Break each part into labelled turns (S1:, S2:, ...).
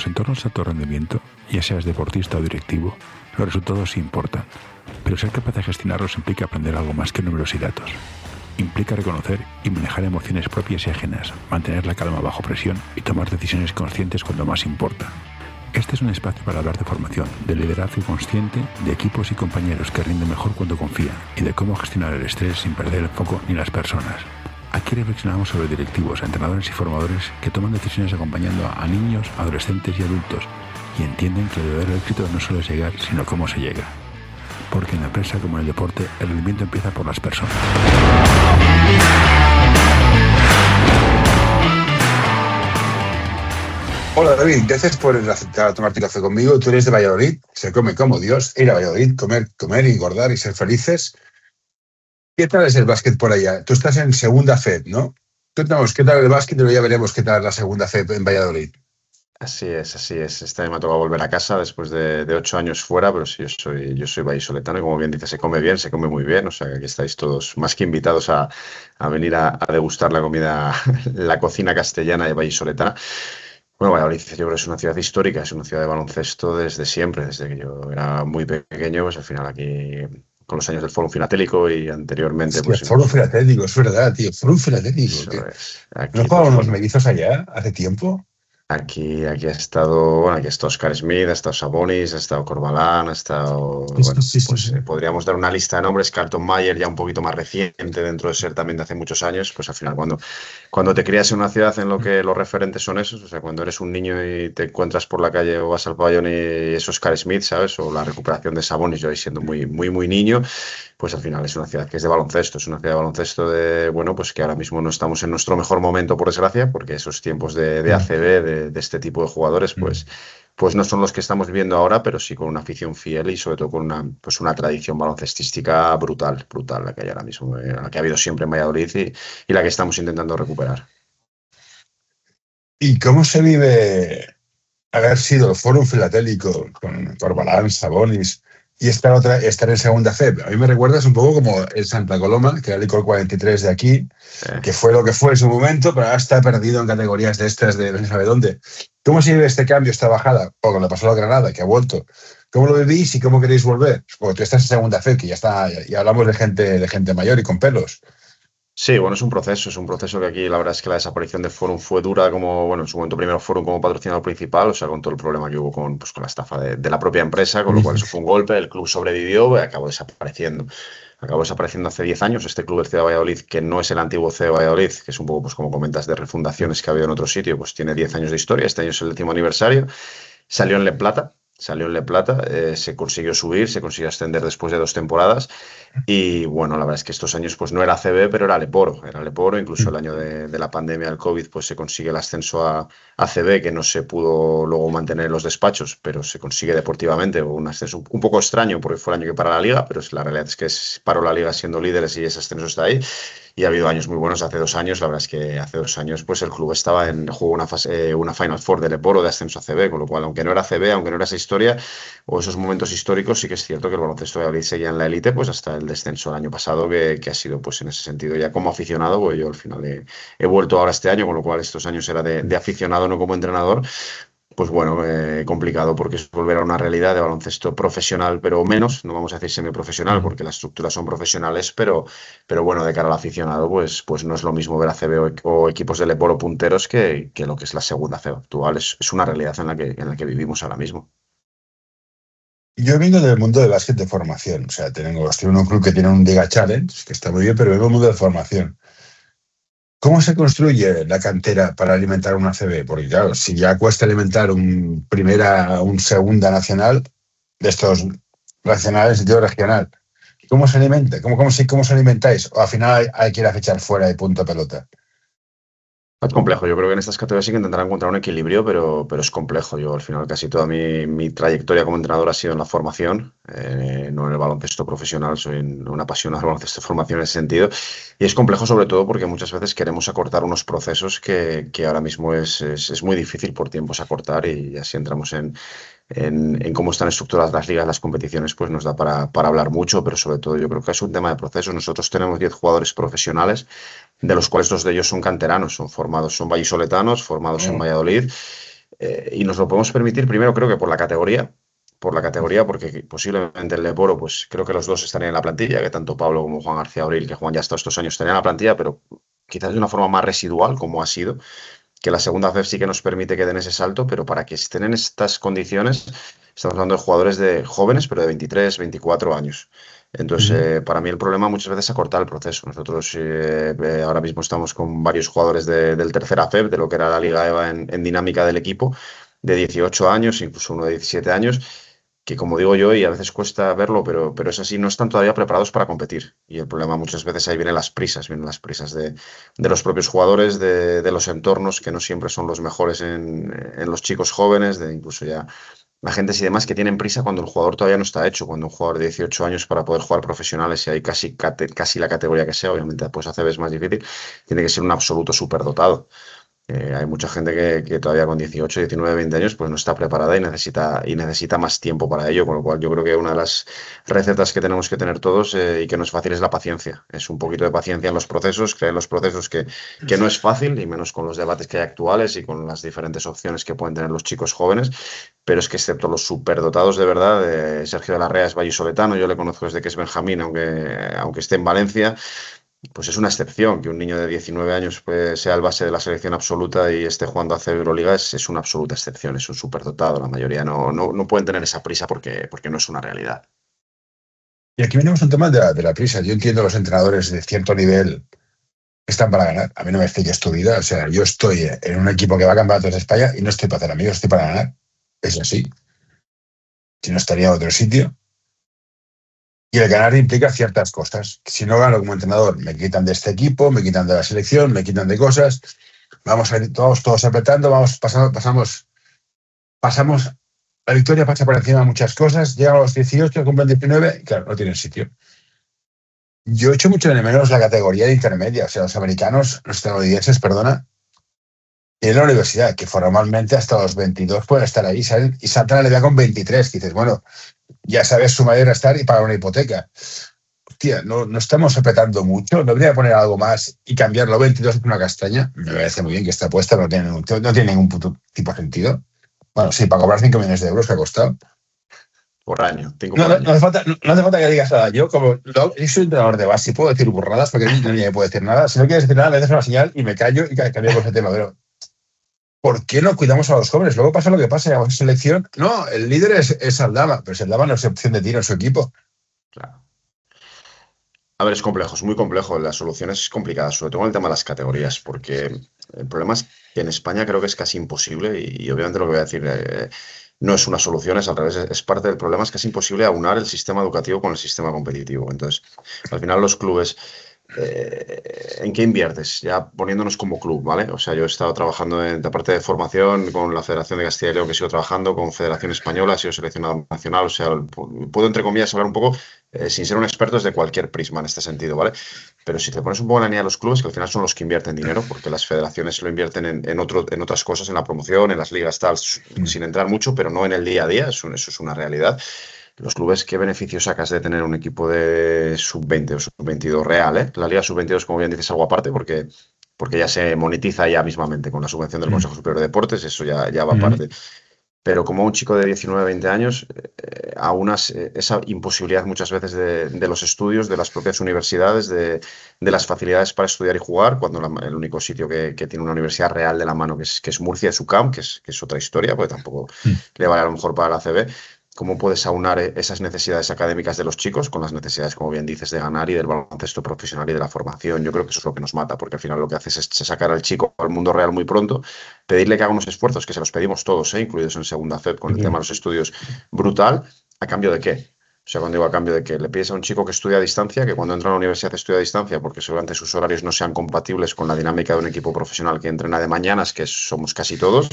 S1: los entornos de alto rendimiento, ya seas deportista o directivo, los resultados sí importan, pero ser capaz de gestionarlos implica aprender algo más que números y datos. Implica reconocer y manejar emociones propias y ajenas, mantener la calma bajo presión y tomar decisiones conscientes cuando más importa. Este es un espacio para hablar de formación, de liderazgo consciente, de equipos y compañeros que rinden mejor cuando confían y de cómo gestionar el estrés sin perder el foco ni las personas. Aquí reflexionamos sobre directivos, entrenadores y formadores que toman decisiones acompañando a niños, adolescentes y adultos y entienden que el verdadero éxito no solo es llegar, sino cómo se llega. Porque en la empresa como en el deporte, el rendimiento empieza por las personas.
S2: Hola David, gracias por aceptar tomarte café conmigo. Tú eres de Valladolid, se come como Dios, ir a Valladolid, comer y engordar y ser felices. ¿Qué tal es el básquet por allá? Tú estás en segunda FED, ¿no? Cuéntanos, ¿qué tal el básquet? Y luego ya veremos qué tal la segunda FED en Valladolid.
S3: Así es, así es. Este año me ha tocado volver a casa después de 8 años fuera, pero sí, yo soy vallisoletano y como bien dice, se come bien, se come muy bien. O sea, que aquí estáis todos más que invitados a venir a degustar la comida, la cocina castellana y vallisoletana. Bueno, Valladolid yo creo que es una ciudad histórica, es una ciudad de baloncesto desde siempre, desde que yo era muy pequeño, pues al final aquí con los años del Fórum Filatélico y anteriormente
S2: Hostia,
S3: pues
S2: Fórum Filatélico, es verdad, tío. Fórum Filatélico.
S3: eso es.
S2: ¿No
S3: Aquí,
S2: jugaban
S3: pues
S2: unos
S3: bueno.
S2: mellizos allá hace tiempo?
S3: Aquí ha estado, bueno, aquí ha estado Oscar Smith, ha estado Sabonis, ha estado Corbalán, ha estado, bueno,
S2: Sí.
S3: pues podríamos dar una lista de nombres, Carlton Mayer ya un poquito más reciente dentro de ser también de hace muchos años, pues al final cuando te crías en una ciudad en lo que los referentes son esos, o sea, cuando eres un niño y te encuentras por la calle o vas al pabellón y es Oscar Smith, ¿sabes? O la recuperación de Sabonis, yo ahí siendo muy niño, pues al final es una ciudad que es de baloncesto, es una ciudad de baloncesto de, bueno, pues que ahora mismo no estamos en nuestro mejor momento, por desgracia, porque esos tiempos de ACB, de este tipo de jugadores, pues no son los que estamos viviendo ahora, pero sí con una afición fiel y sobre todo con una tradición baloncestística brutal, la que hay ahora mismo, la que ha habido siempre en Valladolid y la que estamos intentando recuperar.
S2: ¿Y cómo se vive haber sido el Fórum Filatélico con Corbalán, Sabonis y estar en segunda FEB? A mí me recuerdas un poco como el Santa Coloma, que era el Licor 43 de aquí, que fue lo que fue en su momento, pero ahora está perdido en categorías de estas de no se sabe dónde. ¿Cómo se vive este cambio, esta bajada? O con le pasó a la Granada, que ha vuelto. ¿Cómo lo vivís y cómo queréis volver? Porque tú estás en segunda FEB, que ya está, ya hablamos de gente mayor y con pelos.
S3: Sí, bueno, es un proceso que aquí la verdad es que la desaparición de Forum fue dura como, bueno, en su momento primero Forum como patrocinador principal, o sea, con todo el problema que hubo con la estafa de la propia empresa, con lo cual eso fue un golpe, el club sobrevivió y acabó desapareciendo. Acabó desapareciendo hace 10 años este club del CEO de Valladolid, que no es el antiguo CEO de Valladolid, que es un poco, pues como comentas, de refundaciones que ha habido en otro sitio, pues tiene 10 años de historia, este año es el 10º aniversario, salió en Le Plata. Salió en Le Plata, se consiguió subir, se consiguió ascender después de 2 temporadas y bueno, la verdad es que estos años pues no era ACB, pero era Leporo, incluso el año de la pandemia del COVID pues se consigue el ascenso a ACB, que no se pudo luego mantener en los despachos, pero se consigue deportivamente, un ascenso un poco extraño porque fue el año que para la liga, pero la realidad es que paró la liga siendo líderes y ese ascenso está ahí. Y ha habido años muy buenos. Hace 2 años, la verdad es que hace 2 años, pues el club jugó una Final Four de Leporo de ascenso a CB, con lo cual, aunque no era CB, aunque no era esa historia o esos momentos históricos, sí que es cierto que el baloncesto de Valladolid seguía en la élite, pues hasta el descenso el año pasado, que ha sido, pues en ese sentido, ya como aficionado, pues yo al final he vuelto ahora este año, con lo cual estos años era de aficionado, no como entrenador. Pues bueno, complicado porque es volver a una realidad de baloncesto profesional, pero menos, no vamos a decir semiprofesional, porque las estructuras son profesionales, pero bueno, de cara al aficionado, pues no es lo mismo ver a CB o equipos de Leporo punteros que lo que es la segunda CB actual. Es una realidad en la que vivimos ahora mismo.
S2: Yo vengo del mundo del básquet de formación, o sea, estoy en un club que tiene un Liga Challenge, que está muy bien, pero vengo del mundo de formación. ¿Cómo se construye la cantera para alimentar una CB? Porque claro, si ya cuesta alimentar un segunda nacional, de estos nacionales en sentido regional, ¿cómo se alimenta? ¿Cómo se alimentáis? ¿O al final hay que ir a fichar fuera y punto pelota?
S3: Es complejo, yo creo que en estas categorías sí que intentarán encontrar un equilibrio, pero es complejo. Yo al final casi toda mi trayectoria como entrenador ha sido en la formación, no en el baloncesto profesional, soy un apasionado del baloncesto de formación en ese sentido. Y es complejo sobre todo porque muchas veces queremos acortar unos procesos que ahora mismo es muy difícil por tiempos acortar y así entramos en cómo están estructuradas las ligas, las competiciones, pues nos da para hablar mucho, pero sobre todo yo creo que es un tema de procesos. Nosotros tenemos 10 jugadores profesionales, de los cuales 2 de ellos son canteranos, son vallisoletanos, formados en Valladolid. Y nos lo podemos permitir primero, creo que por la categoría, porque posiblemente el Leporo, pues creo que los dos estarían en la plantilla, que tanto Pablo como Juan García Abril, que Juan ya hasta estos años estarían en la plantilla, pero quizás de una forma más residual, como ha sido, que la segunda FEF sí que nos permite que den ese salto, pero para que estén en estas condiciones, estamos hablando de jugadores de jóvenes, pero de 23, 24 años. Entonces, para mí el problema muchas veces es acortar el proceso. Nosotros ahora mismo estamos con varios jugadores del tercera FEP, de lo que era la Liga EVA en dinámica del equipo, de 18 años, incluso uno de 17 años, que como digo yo, y a veces cuesta verlo, pero es así, no están todavía preparados para competir. Y el problema muchas veces ahí vienen las prisas de los propios jugadores, de los entornos que no siempre son los mejores en los chicos jóvenes, de incluso ya agentes y demás que tienen prisa cuando el jugador todavía no está hecho, cuando un jugador de 18 años para poder jugar profesionales y hay casi la categoría que sea, obviamente pues ACB es más difícil, tiene que ser un absoluto superdotado. Hay mucha gente que todavía con 18, 19, 20 años pues no está preparada y necesita más tiempo para ello, con lo cual yo creo que una de las recetas que tenemos que tener todos y que no es fácil es la paciencia. Es un poquito de paciencia en los procesos, creer en los procesos que no es fácil, y menos con los debates que hay actuales y con las diferentes opciones que pueden tener los chicos jóvenes, pero es que excepto los superdotados de verdad, Sergio de la Rea es vallisoletano, yo le conozco desde que es Benjamín, aunque esté en Valencia. Pues es una excepción que un niño de 19 años pues, sea el base de la selección absoluta y esté jugando a Euroliga, es una absoluta excepción, es un superdotado. La mayoría no pueden tener esa prisa porque no es una realidad.
S2: Y aquí venimos a un tema de la prisa. Yo entiendo a los entrenadores de cierto nivel que están para ganar. A mí no me expliques tu vida. O sea, yo estoy en un equipo que va a campeonatos de España y no estoy para hacer amigos, estoy para ganar. Es así. Si no, estaría en otro sitio. Y el ganar implica ciertas cosas. Si no gano como entrenador, me quitan de este equipo, me quitan de la selección, me quitan de cosas. Vamos a ir todos apretando, pasamos. La victoria pasa por encima de muchas cosas. Llegan a los 18, cumplen 19 y claro, no tienen sitio. Yo echo mucho de menos la categoría de intermedia. O sea, los estadounidenses, en la universidad, que formalmente hasta los 22 pueden estar ahí, ¿saben? Y saltan a la edad con 23. Que dices, bueno, ya sabes sumar y restar y pagar una hipoteca. Hostia, no estamos apretando mucho. ¿No habría que poner algo más y cambiarlo 22 por una castaña? Me parece muy bien que esta apuesta no tiene ningún puto tipo de sentido. Bueno, sí, para cobrar 5 millones de euros que ha costado.
S3: Por año.
S2: No hace falta que digas nada. Yo soy entrenador de base y puedo decir burradas porque nadie me puede decir nada. Si no quieres decir nada, me das una señal y me callo y cambiamos el tema. Pero ¿por qué no cuidamos a los jóvenes? Luego pasa lo que pasa, en selección. No, el líder es Aldama, pero si Aldama no es opción de tiro en su equipo.
S3: Claro. A ver, es complejo, es muy complejo. La solución es complicada, sobre todo en el tema de las categorías, porque el problema es que en España creo que es casi imposible, y obviamente lo que voy a decir no es una solución, es al revés, es parte del problema, es casi imposible aunar el sistema educativo con el sistema competitivo. Entonces, al final los clubes, ¿en qué inviertes? Ya poniéndonos como club, ¿vale? O sea, yo he estado trabajando en la parte de formación con la Federación de Castilla y León, que sigo trabajando, con Federación Española, he sido seleccionado nacional, o sea, puedo entre comillas hablar un poco sin ser un experto desde cualquier prisma en este sentido, ¿vale? Pero si te pones un poco en la línea de los clubes, que al final son los que invierten dinero, porque las federaciones lo invierten en otras cosas, en la promoción, en las ligas, tal, sin entrar mucho, pero no en el día a día, eso es una realidad. Los clubes, ¿qué beneficio sacas de tener un equipo de sub-20 o sub-22 real? La Liga sub-22, como bien dices, es algo aparte porque ya se monetiza ya mismamente con la subvención del Consejo Superior de Deportes, eso ya va aparte. Pero como un chico de 19, 20 años, aunas esa imposibilidad muchas veces de los estudios, de las propias universidades, de las facilidades para estudiar y jugar, cuando el único sitio que tiene una universidad real de la mano, que es Murcia, es UCAM, que es otra historia, porque tampoco le vale a lo mejor para la ACB. ¿Cómo puedes aunar esas necesidades académicas de los chicos con las necesidades, como bien dices, de ganar y del baloncesto profesional y de la formación? Yo creo que eso es lo que nos mata, porque al final lo que haces es sacar al chico al mundo real muy pronto, pedirle que haga unos esfuerzos, que se los pedimos todos, incluidos en segunda FEP, con el tema de los estudios, brutal. ¿A cambio de qué? O sea, cuando digo a cambio de que le pides a un chico que estudia a distancia, que cuando entra a la universidad estudia a distancia, porque seguramente sus horarios no sean compatibles con la dinámica de un equipo profesional que entrena de mañanas, que somos casi todos,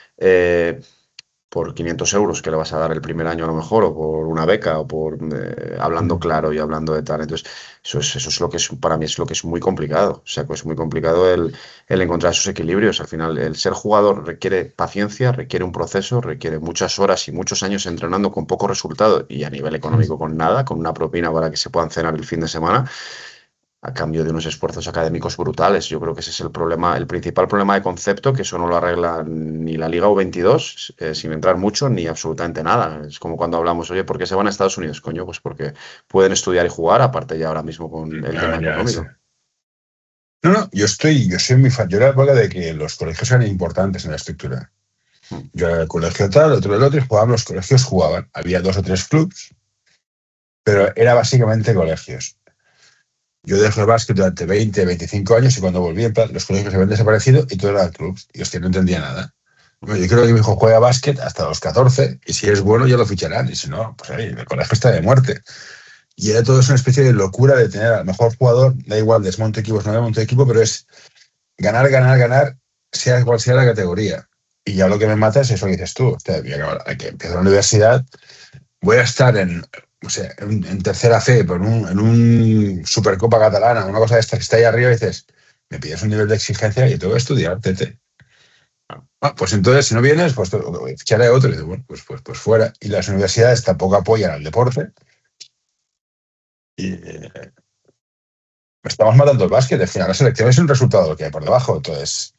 S3: por 500 euros que le vas a dar el primer año a lo mejor, o por una beca, o por hablando claro y hablando de tal. Entonces, eso es lo que es, para mí es lo que es muy complicado. O sea, que es muy complicado el encontrar esos equilibrios. Al final, el ser jugador requiere paciencia, requiere un proceso, requiere muchas horas y muchos años entrenando con poco resultado y a nivel económico con nada, con una propina para que se puedan cenar el fin de semana. a cambio de unos esfuerzos académicos brutales. Yo creo que ese es el problema, el principal problema de concepto, que eso no lo arregla ni la Liga U22, sin entrar mucho, ni absolutamente nada. Es como cuando hablamos, oye, ¿por qué se van a Estados Unidos, coño? Pues porque pueden estudiar y jugar, aparte ya ahora mismo con el tema económico.
S2: No, yo soy muy fan. Yo era la época de que los colegios eran importantes en la estructura. Yo era el colegio tal, otro el otro, y jugaban, los colegios jugaban. Había 2 o 3 clubs, pero era básicamente colegios. Yo dejé el básquet durante 20, 25 años y cuando volví, en plan, los colegios habían desaparecido y todo era clubs. Y hostia, no entendía nada. Bueno, yo creo que mi hijo juega básquet hasta los 14 y si es bueno ya lo ficharán. Y si no, pues ahí, el colegio está de muerte. Y era todo una especie de locura de tener al mejor jugador, da igual, desmonte equipos, no desmonte equipo, pero es ganar, ganar, ganar, sea cual sea la categoría. Y ya lo que me mata es eso que dices tú. Hostia, hay que empezar la universidad, voy a estar en tercera fe, en un Supercopa Catalana, una cosa de esta que está ahí arriba y dices, me pides un nivel de exigencia y tengo que estudiar, tete. Pues entonces, si no vienes, pues ficharé a otro. Y digo, bueno, pues fuera. Y las universidades tampoco apoyan al deporte. Y estamos matando el básquet. Al final, la selección es un resultado de lo que hay por debajo. Entonces.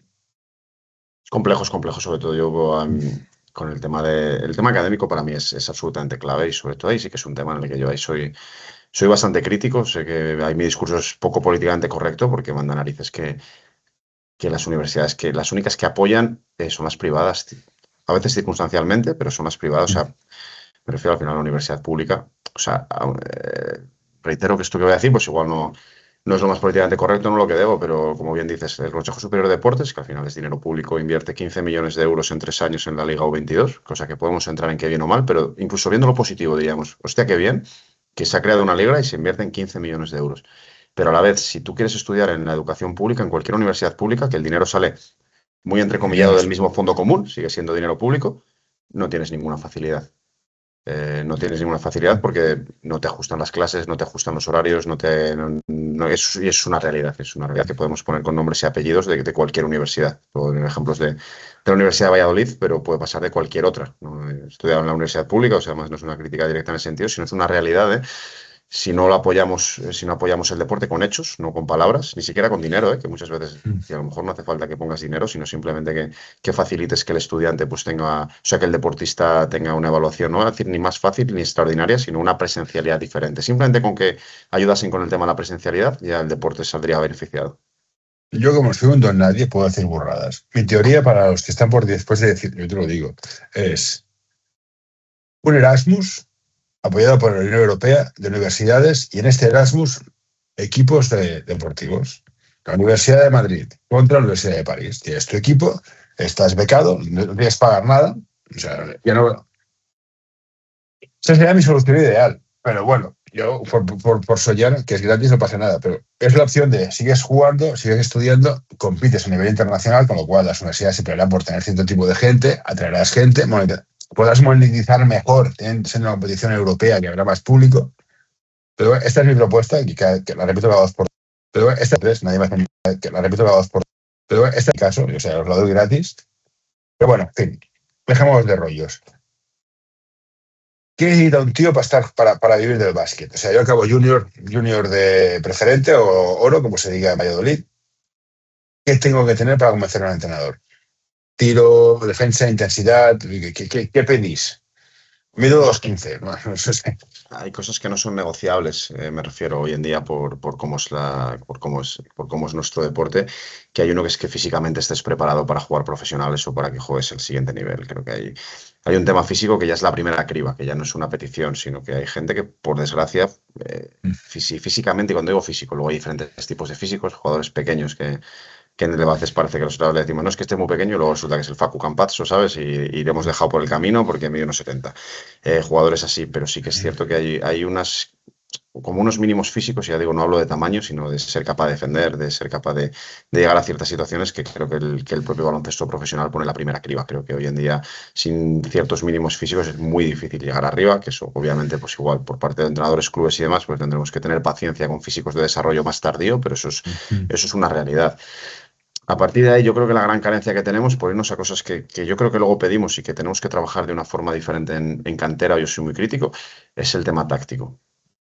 S3: Complejo, sobre todo yo con el tema académico para mí es absolutamente clave y sobre todo ahí sí que es un tema en el que yo ahí soy bastante crítico. Sé que ahí mi discurso es poco políticamente correcto porque manda narices que las universidades, que las únicas que apoyan son las privadas, a veces circunstancialmente, pero son las privadas. O sea, me refiero al final a la universidad pública. O sea, reitero que esto que voy a decir, pues igual no es lo más políticamente correcto, no lo que debo, pero como bien dices, el Consejo Superior de Deportes, que al final es dinero público, invierte 15 millones de euros en 3 años en la Liga U22, cosa que podemos entrar en qué bien o mal, pero incluso viendo lo positivo diríamos, hostia, qué bien que se ha creado una liga y se invierten 15 millones de euros. Pero a la vez, si tú quieres estudiar en la educación pública, en cualquier universidad pública, que el dinero sale muy entrecomillado del mismo fondo común, sigue siendo dinero público, no tienes ninguna facilidad. No tienes ninguna facilidad porque no te ajustan las clases, no te ajustan los horarios, es una realidad que podemos poner con nombres y apellidos de cualquier universidad. Puedo poner ejemplos de la Universidad de Valladolid, pero puede pasar de cualquier otra. ¿No? He estudiado en la universidad pública, o sea, además no es una crítica directa en ese sentido, sino es una realidad, si no apoyamos el deporte con hechos, no con palabras, ni siquiera con dinero, que muchas veces y a lo mejor no hace falta que pongas dinero, sino simplemente que facilites que el estudiante pues tenga, o sea, que el deportista tenga una evaluación, no voy a decir ni más fácil ni extraordinaria, sino una presencialidad diferente. Simplemente con que ayudasen con el tema de la presencialidad, ya el deporte saldría beneficiado.
S2: Yo, como soy un don nadie, puedo decir burradas. Mi teoría para los que están por después de decir, yo te lo digo, es un Erasmus apoyado por la Unión Europea de universidades y en este Erasmus equipos deportivos. La Universidad de Madrid contra la Universidad de París. Tienes tu equipo, estás becado, no tienes que pagar nada. O sea, ya no. Esa sería mi solución ideal. Pero bueno, yo por soñar, que es gratis, no pasa nada. Pero es la opción de sigues jugando, sigues estudiando, compites a nivel internacional, con lo cual las universidades se pelearán por tener cierto tipo de gente, atraerás gente, podrás monetizar mejor siendo una competición europea que habrá más público. Pero esta es mi propuesta, que la repito cada 2 por. Pero esta vez nadie más que la repito cada 2 por. Pero este caso, o sea, os lo doy gratis. Pero bueno, en fin, dejemos de rollos. ¿Qué necesita un tío para vivir del básquet? O sea, yo acabo junior de preferente o oro, como se diga en Valladolid. ¿Qué tengo que tener para convencer a un entrenador? Tiro, defensa, intensidad, ¿qué pedís? Mido 2,15. No sé.
S3: Hay cosas que no son negociables, me refiero hoy en día por cómo es nuestro deporte, que hay uno que es que físicamente estés preparado para jugar profesionales o para que juegues el siguiente nivel. Creo que hay un tema físico que ya es la primera criba, que ya no es una petición, sino que hay gente que, por desgracia, físicamente, y cuando digo físico, luego hay diferentes tipos de físicos, jugadores pequeños que en el debate parece que nosotros le decimos, no, es que esté muy pequeño, y luego resulta que es el Facu Campazzo, ¿sabes? Y le hemos dejado por el camino porque mide unos 70. Jugadores así, pero sí que es cierto que hay como unos mínimos físicos, y ya digo, no hablo de tamaño, sino de ser capaz de defender, de ser capaz de llegar a ciertas situaciones que creo que el propio baloncesto profesional pone la primera criba. Creo que hoy en día, sin ciertos mínimos físicos, es muy difícil llegar arriba, que eso obviamente, pues igual, por parte de entrenadores, clubes y demás, pues tendremos que tener paciencia con físicos de desarrollo más tardío, pero eso es una realidad. A partir de ahí, yo creo que la gran carencia que tenemos, por irnos a cosas que yo creo que luego pedimos y que tenemos que trabajar de una forma diferente en cantera, yo soy muy crítico, es el tema táctico.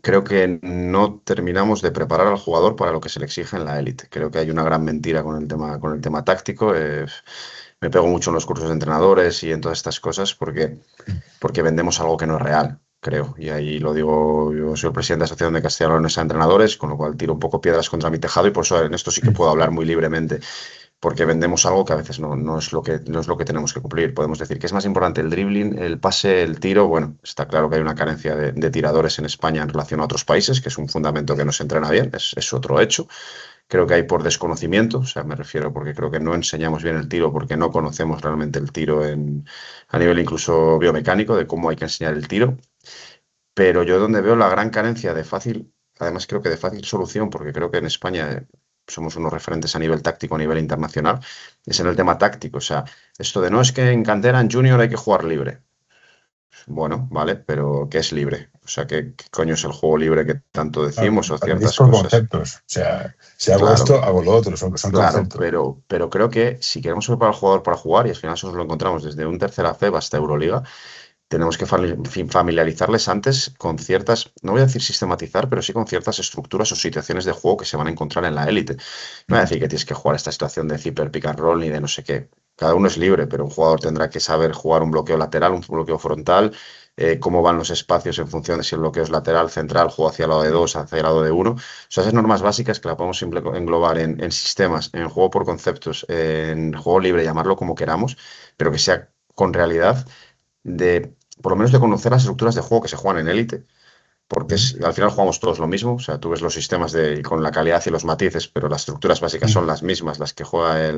S3: creo que no terminamos de preparar al jugador para lo que se le exige en la élite. Creo que hay una gran mentira con el tema táctico. Me pego mucho en los cursos de entrenadores y en todas estas cosas porque vendemos algo que no es real, creo. Y ahí lo digo, yo soy el presidente de la Asociación de Castellanos a Entrenadores, con lo cual tiro un poco piedras contra mi tejado y por eso en esto sí que puedo hablar muy libremente, porque vendemos algo que a veces no es lo que tenemos que cumplir. Podemos decir que es más importante el dribbling, el pase, el tiro. Bueno, está claro que hay una carencia de tiradores en España en relación a otros países, que es un fundamento que no se entrena bien, es otro hecho. Creo que hay por desconocimiento, o sea, me refiero porque creo que no enseñamos bien el tiro, porque no conocemos realmente el tiro a nivel incluso biomecánico, de cómo hay que enseñar el tiro. Pero yo donde veo la gran carencia de fácil, además creo que de fácil solución, porque creo que en España somos unos referentes a nivel táctico, a nivel internacional, es en el tema táctico. O sea, esto de no es que en cantera, en junior hay que jugar libre. Bueno, vale, pero ¿qué es libre? O sea, ¿qué coño es el juego libre que tanto decimos o ciertas
S2: Son
S3: cosas?
S2: conceptos. O sea, si hago
S3: Claro,
S2: esto, hago lo otro. Son
S3: claro,
S2: conceptos.
S3: pero creo que si queremos preparar al jugador para jugar, y al final eso nos lo encontramos desde un tercera FEB hasta Euroliga, tenemos que familiarizarles antes con ciertas, no voy a decir sistematizar, pero sí con ciertas estructuras o situaciones de juego que se van a encontrar en la élite. No voy a decir que tienes que jugar esta situación de zipper, pick and roll ni de no sé qué. Cada uno es libre, pero un jugador tendrá que saber jugar un bloqueo lateral, un bloqueo frontal, cómo van los espacios en función de si el bloqueo es lateral, central, juego hacia el lado de dos, hacia el lado de uno. O sea, esas normas básicas que la podemos englobar en sistemas, en juego por conceptos, en juego libre, llamarlo como queramos, pero que sea con realidad de, por lo menos de conocer las estructuras de juego que se juegan en élite, porque al final jugamos todos lo mismo, o sea, tú ves los sistemas con la calidad y los matices, pero las estructuras básicas son las mismas, las que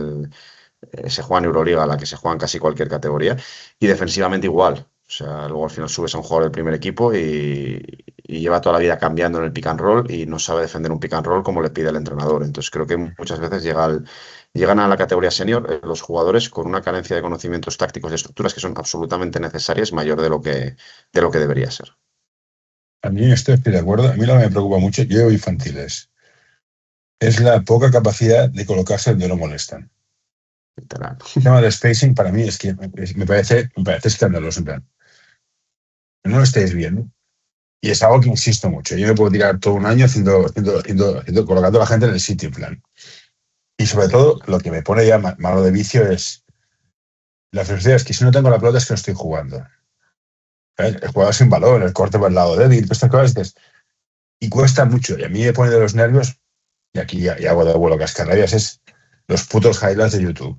S3: se juega en Euroliga, la que se juega en casi cualquier categoría, y defensivamente igual. O sea, luego al final subes a un jugador del primer equipo y lleva toda la vida cambiando en el pick and roll y no sabe defender un pick and roll como le pide el entrenador. Entonces creo que muchas veces llegan a la categoría senior los jugadores con una carencia de conocimientos tácticos y estructuras que son absolutamente necesarias, mayor de lo que debería ser.
S2: A mí estoy de acuerdo. A mí lo que me preocupa mucho, yo llevo infantiles, es la poca capacidad de colocarse donde no molestan.
S3: Literal.
S2: El tema del spacing para mí es que me parece escandaloso. En plan, no lo estáis viendo. Y es algo que insisto mucho. Yo me puedo tirar todo un año colocando a la gente en el sitio, en plan. Y sobre todo, lo que me pone ya malo de vicio es la filosofía es que si no tengo la pelota es que no estoy jugando. ¿Sabes? El jugador sin valor, el corte por el lado débil, estas cosas. Y cuesta mucho. Y a mí me pone de los nervios, y aquí ya hago de abuelo cascarrabias, es los putos highlights de YouTube.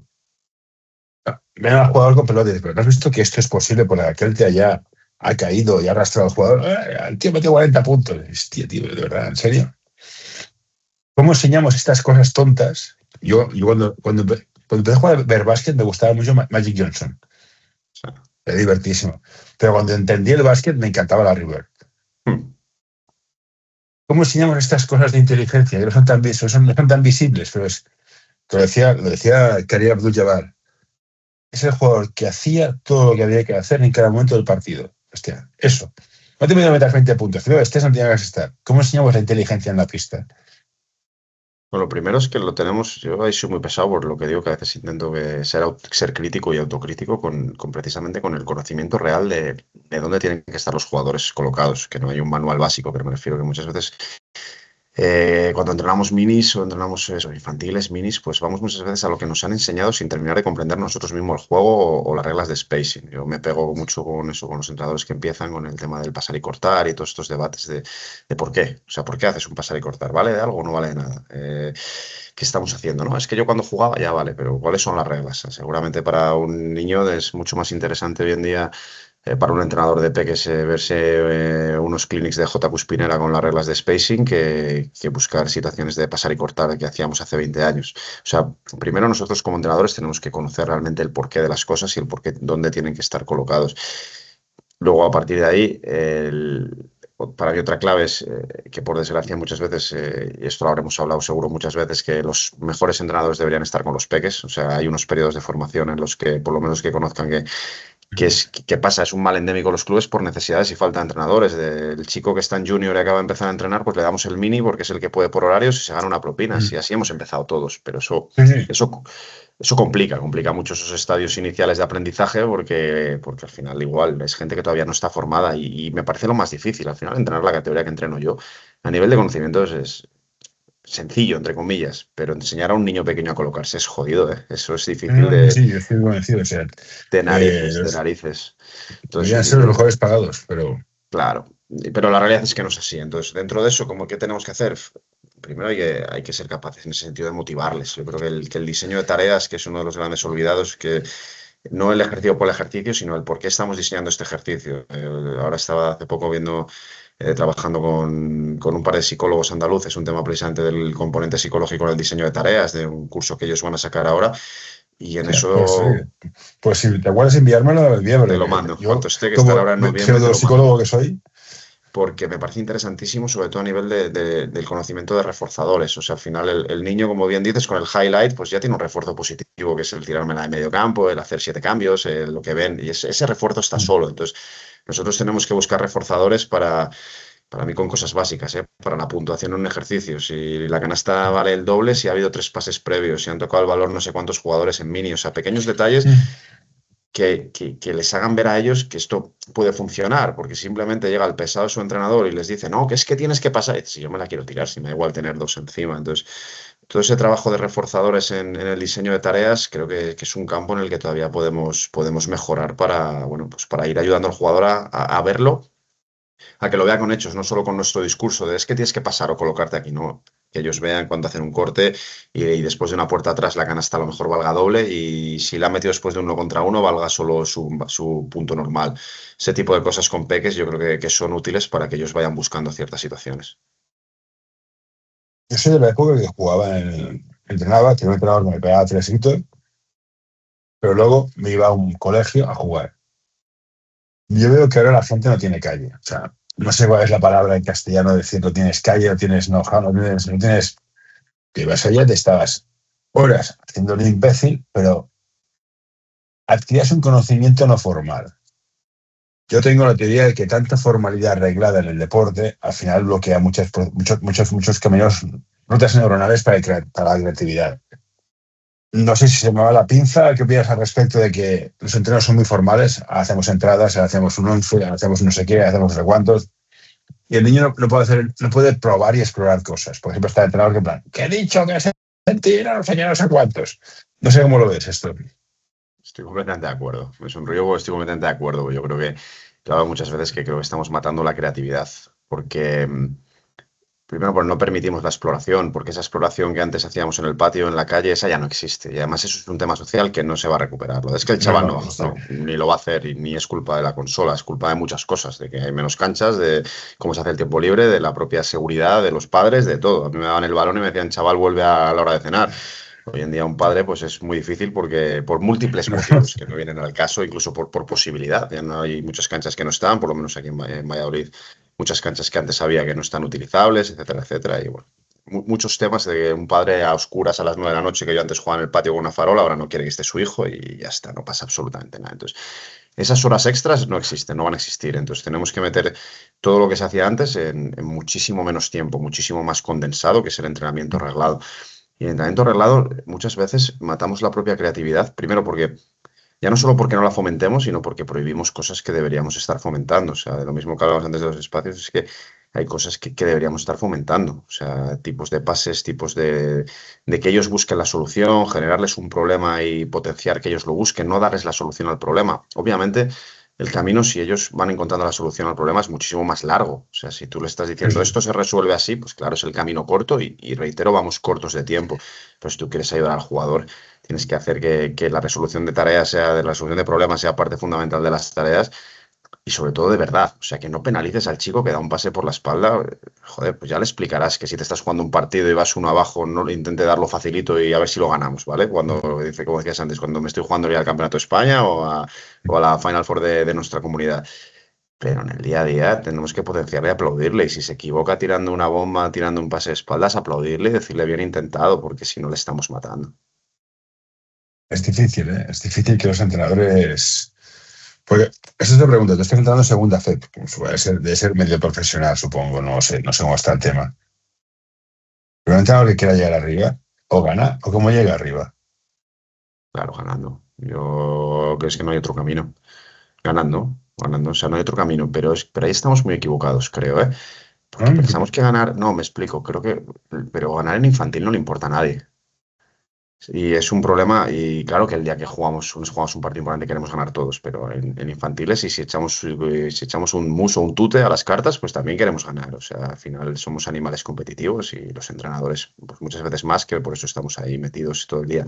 S2: Ven al jugador con pelota y dices, pero ¿no has visto que esto es posible por aquel te haya ha caído y ha arrastrado al jugador? El tío metió 40 puntos. Hostia, tío, de verdad, ¿en serio? ¿Cómo enseñamos estas cosas tontas? Yo cuando empecé a jugar a ver básquet me gustaba mucho Magic Johnson.
S3: Sí.
S2: Era divertísimo. Pero cuando entendí el básquet me encantaba la Bird. ¿Cómo enseñamos estas cosas de inteligencia? Que no son tan visibles, pero lo decía Karim Abdul-Jabbar. Es el jugador que hacía todo lo que había que hacer en cada momento del partido. Hostia, eso. No te voy a meter 20 puntos, pero no tienes que estar. ¿Cómo enseñamos la inteligencia en la pista?
S3: Bueno, lo primero es que lo tenemos, yo ahí soy muy pesado por lo que digo, que a veces intento ser crítico y autocrítico precisamente con el conocimiento real de dónde tienen que estar los jugadores colocados, que no hay un manual básico, pero me refiero que muchas veces cuando entrenamos minis o entrenamos infantiles, minis, pues vamos muchas veces a lo que nos han enseñado sin terminar de comprender nosotros mismos el juego o las reglas de spacing. Yo me pego mucho con eso, con los entrenadores que empiezan con el tema del pasar y cortar y todos estos debates de por qué. O sea, ¿por qué haces un pasar y cortar? ¿Vale de algo o no vale de nada? ¿Qué estamos haciendo? No, es que yo cuando jugaba ya vale, pero ¿cuáles son las reglas? Seguramente para un niño es mucho más interesante hoy en día para un entrenador de peques verse unos clinics de J. Cuspinera con las reglas de spacing que buscar situaciones de pasar y cortar que hacíamos hace 20 años. O sea, primero nosotros como entrenadores tenemos que conocer realmente el porqué de las cosas y el porqué, dónde tienen que estar colocados. Luego, a partir de ahí, para mí otra clave es que por desgracia muchas veces, y esto lo habremos hablado seguro muchas veces, que los mejores entrenadores deberían estar con los peques. O sea, hay unos periodos de formación en los que por lo menos que conozcan ¿Qué pasa? Es un mal endémico los clubes por necesidades y falta de entrenadores. El chico que está en junior y acaba de empezar a entrenar, pues le damos el mini porque es el que puede por horarios y se gana una propina. Y así hemos empezado todos, pero
S2: Sí.
S3: eso complica mucho esos estadios iniciales de aprendizaje porque al final igual es gente que todavía no está formada y me parece lo más difícil. Al final entrenar la categoría que entreno yo a nivel de conocimientos es sencillo, entre comillas, pero enseñar a un niño pequeño a colocarse es jodido, ¿eh? Eso es difícil
S2: Sí, yo estoy convencido. O sea,
S3: de narices, de narices.
S2: deberían
S3: Entonces,
S2: ser los mejores pagados, pero
S3: claro, pero la realidad es que no es así. Entonces, dentro de eso, ¿cómo qué tenemos que hacer? Primero hay que ser capaces en ese sentido de motivarles. Yo creo que el diseño de tareas, que es uno de los grandes olvidados, que no el ejercicio por el ejercicio, sino el por qué estamos diseñando este ejercicio. Ahora estaba hace poco viendo, trabajando con un par de psicólogos andaluces, un tema precisamente del componente psicológico en el diseño de tareas, de un curso que ellos van a sacar ahora, y en
S2: pues,
S3: eso
S2: pues si te acuerdas enviármelo, lo envía,
S3: te lo
S2: porque
S3: mando.
S2: yo,
S3: Cuanto esté, que estará
S2: como
S3: ahora en noviembre, te lo mando.
S2: psicólogo que soy,
S3: Porque me parece interesantísimo, sobre todo a nivel del conocimiento de reforzadores. O sea, al final el niño, como bien dices, con el highlight, pues ya tiene un refuerzo positivo, que es el tirármela de medio campo, el hacer 7 cambios, lo que ven, y ese refuerzo está solo. Entonces, nosotros tenemos que buscar reforzadores para mí con cosas básicas, ¿eh? Para la puntuación en un ejercicio. Si la canasta vale el doble, si ha habido 3 pases previos, si han tocado el valor no sé cuántos jugadores en mini, o sea, pequeños detalles que les hagan ver a ellos que esto puede funcionar, porque simplemente llega el pesado de su entrenador y les dice, no, que es que tienes que pasar. Y dice, si yo me la quiero tirar, si me da igual tener 2 encima. Entonces, todo ese trabajo de reforzadores en el diseño de tareas creo que es un campo en el que todavía podemos mejorar para, bueno, pues para ir ayudando al jugador a verlo, a que lo vea con hechos, no solo con nuestro discurso de es que tienes que pasar o colocarte aquí, no. Que ellos vean cuando hacen un corte y después de una puerta atrás la canasta a lo mejor valga doble y si la ha metido después de 1 contra 1 valga solo su punto normal. Ese tipo de cosas con peques yo creo que son útiles para que ellos vayan buscando ciertas situaciones.
S2: yo soy de la época que jugaba, entrenaba, tenía un entrenador que me pegaba 3 gritos, pero luego me iba a un colegio a jugar. Yo veo que ahora la gente no tiene calle. O sea, no sé cuál es la palabra en castellano decir no tienes calle, no tienes know-how, no tienes. Que ibas allá, te estabas horas haciendo un imbécil, pero adquirías un conocimiento no formal. Yo tengo la teoría de que tanta formalidad arreglada en el deporte al final bloquea muchos caminos, rutas neuronales para la creatividad. No sé si se me va la pinza. ¿Qué opinas al respecto de que los entrenos son muy formales? Hacemos entradas, hacemos un 11, hacemos no sé qué, hacemos no sé cuántos. Y el niño no puede probar y explorar cosas. Por ejemplo, está el entrenador que en plan, ¿qué he dicho? Que es mentira, no sé qué, no sé cuántos. No sé cómo lo ves esto.
S3: Estoy completamente de acuerdo. Me sonrío porque estoy completamente de acuerdo. Yo creo que, claro, muchas veces que creo que estamos matando la creatividad. Porque primero, pues no permitimos la exploración, porque esa exploración que antes hacíamos en el patio, en la calle, esa ya no existe. Y además eso es un tema social que no se va a recuperar. Es que el
S2: No,
S3: chaval
S2: no, está
S3: no,
S2: bien.
S3: ni lo va a hacer, y ni es culpa de la consola, es culpa de muchas cosas, de que hay menos canchas, de cómo se hace el tiempo libre, de la propia seguridad, de los padres, de todo. A mí me daban el balón y me decían, chaval, vuelve a la hora de cenar. Hoy en día un padre pues es muy difícil porque por múltiples motivos que no vienen al caso, incluso por posibilidad. Ya no hay muchas canchas que no están, por lo menos aquí en Valladolid muchas canchas que antes había que no están utilizables, etcétera, etcétera. Y bueno, muchos temas de que un padre a oscuras a las 9 de la noche, que yo antes jugaba en el patio con una farola, ahora no quiere que esté su hijo y ya está, no pasa absolutamente nada. Entonces, esas horas extras no existen, no van a existir. Entonces, tenemos que meter todo lo que se hacía antes en muchísimo menos tiempo, muchísimo más condensado, que es el entrenamiento reglado. Y el entrenamiento reglado muchas veces matamos la propia creatividad, primero porque ya no solo porque no la fomentemos, sino porque prohibimos cosas que deberíamos estar fomentando. O sea, de lo mismo que hablábamos antes de los espacios, es que hay cosas que deberíamos estar fomentando. O sea, tipos de pases, tipos de que ellos busquen la solución, generarles un problema y potenciar que ellos lo busquen, no darles la solución al problema. Obviamente, el camino, si ellos van encontrando la solución al problema, es muchísimo más largo. O sea, si tú le estás diciendo esto se resuelve así, pues claro, es el camino corto y reitero, vamos cortos de tiempo. Pero si tú quieres ayudar al jugador, tienes que hacer que la resolución de tareas de la resolución de problemas sea parte fundamental de las tareas y sobre todo de verdad. O sea, que no penalices al chico que da un pase por la espalda. Joder, pues ya le explicarás que si te estás jugando un partido y vas uno abajo, no le intente darlo facilito y a ver si lo ganamos, ¿vale? Cuando dice, como decías antes, cuando me estoy jugando ya al Campeonato de España o a la Final Four de nuestra comunidad. Pero en el día a día tenemos que potenciarle y aplaudirle. Y si se equivoca tirando una bomba, tirando un pase de espaldas, aplaudirle y decirle bien intentado, porque si no le estamos matando.
S2: Es difícil, ¿eh? Es difícil que los entrenadores Porque esa es la pregunta. Tú estás entrando en segunda FEP. Debe ser medio profesional, supongo. No sé cómo está el tema. Pero un entrenador que quiera llegar arriba, o gana, o cómo llega arriba.
S3: Claro, ganando. Yo creo que no hay otro camino. Ganando, ganando. O sea, no hay otro camino, pero ahí estamos muy equivocados, creo, ¿eh? Porque
S2: ¿No?
S3: pensamos que ganar, no, me explico, creo que, pero ganar en infantil no le importa a nadie. Y es un problema, y claro que el día que nos jugamos un partido importante queremos ganar todos, pero en infantiles y si echamos un muso, un tute a las cartas, pues también queremos ganar. O sea, al final somos animales competitivos y los entrenadores, pues muchas veces más, que por eso estamos ahí metidos todo el día.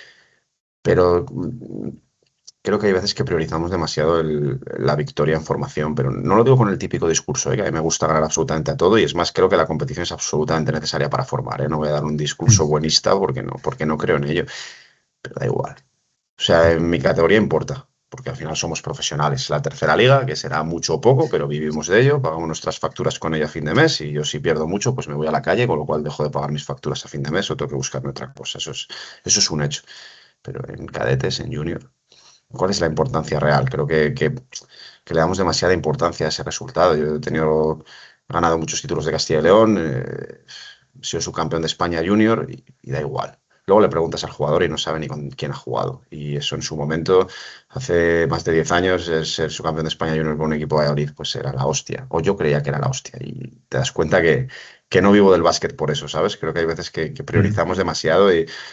S3: Pero creo que hay veces que priorizamos demasiado la victoria en formación, pero no lo digo con el típico discurso, ¿eh? Que a mí me gusta ganar absolutamente a todo y es más, creo que la competición es absolutamente necesaria para formar, ¿eh? No voy a dar un discurso buenista porque no creo en ello, pero da igual. O sea, en mi categoría importa, porque al final somos profesionales. La tercera liga, que será mucho o poco, pero vivimos de ello, pagamos nuestras facturas con ello a fin de mes y yo si pierdo mucho, pues me voy a la calle, con lo cual dejo de pagar mis facturas a fin de mes o tengo que buscarme otra cosa. Eso es un hecho. Pero en cadetes, en junior, ¿cuál es la importancia real? Creo que le damos demasiada importancia a ese resultado. Yo he ganado muchos títulos de Castilla y León, he sido subcampeón de España junior y da igual. Luego le preguntas al jugador y no sabe ni con quién ha jugado. Y eso en su momento, hace más de 10 años, ser subcampeón de España junior con un equipo de Valladolid, pues era la hostia. O yo creía que era la hostia. Y te das cuenta que no vivo del básquet por eso, ¿sabes? Creo que hay veces que priorizamos demasiado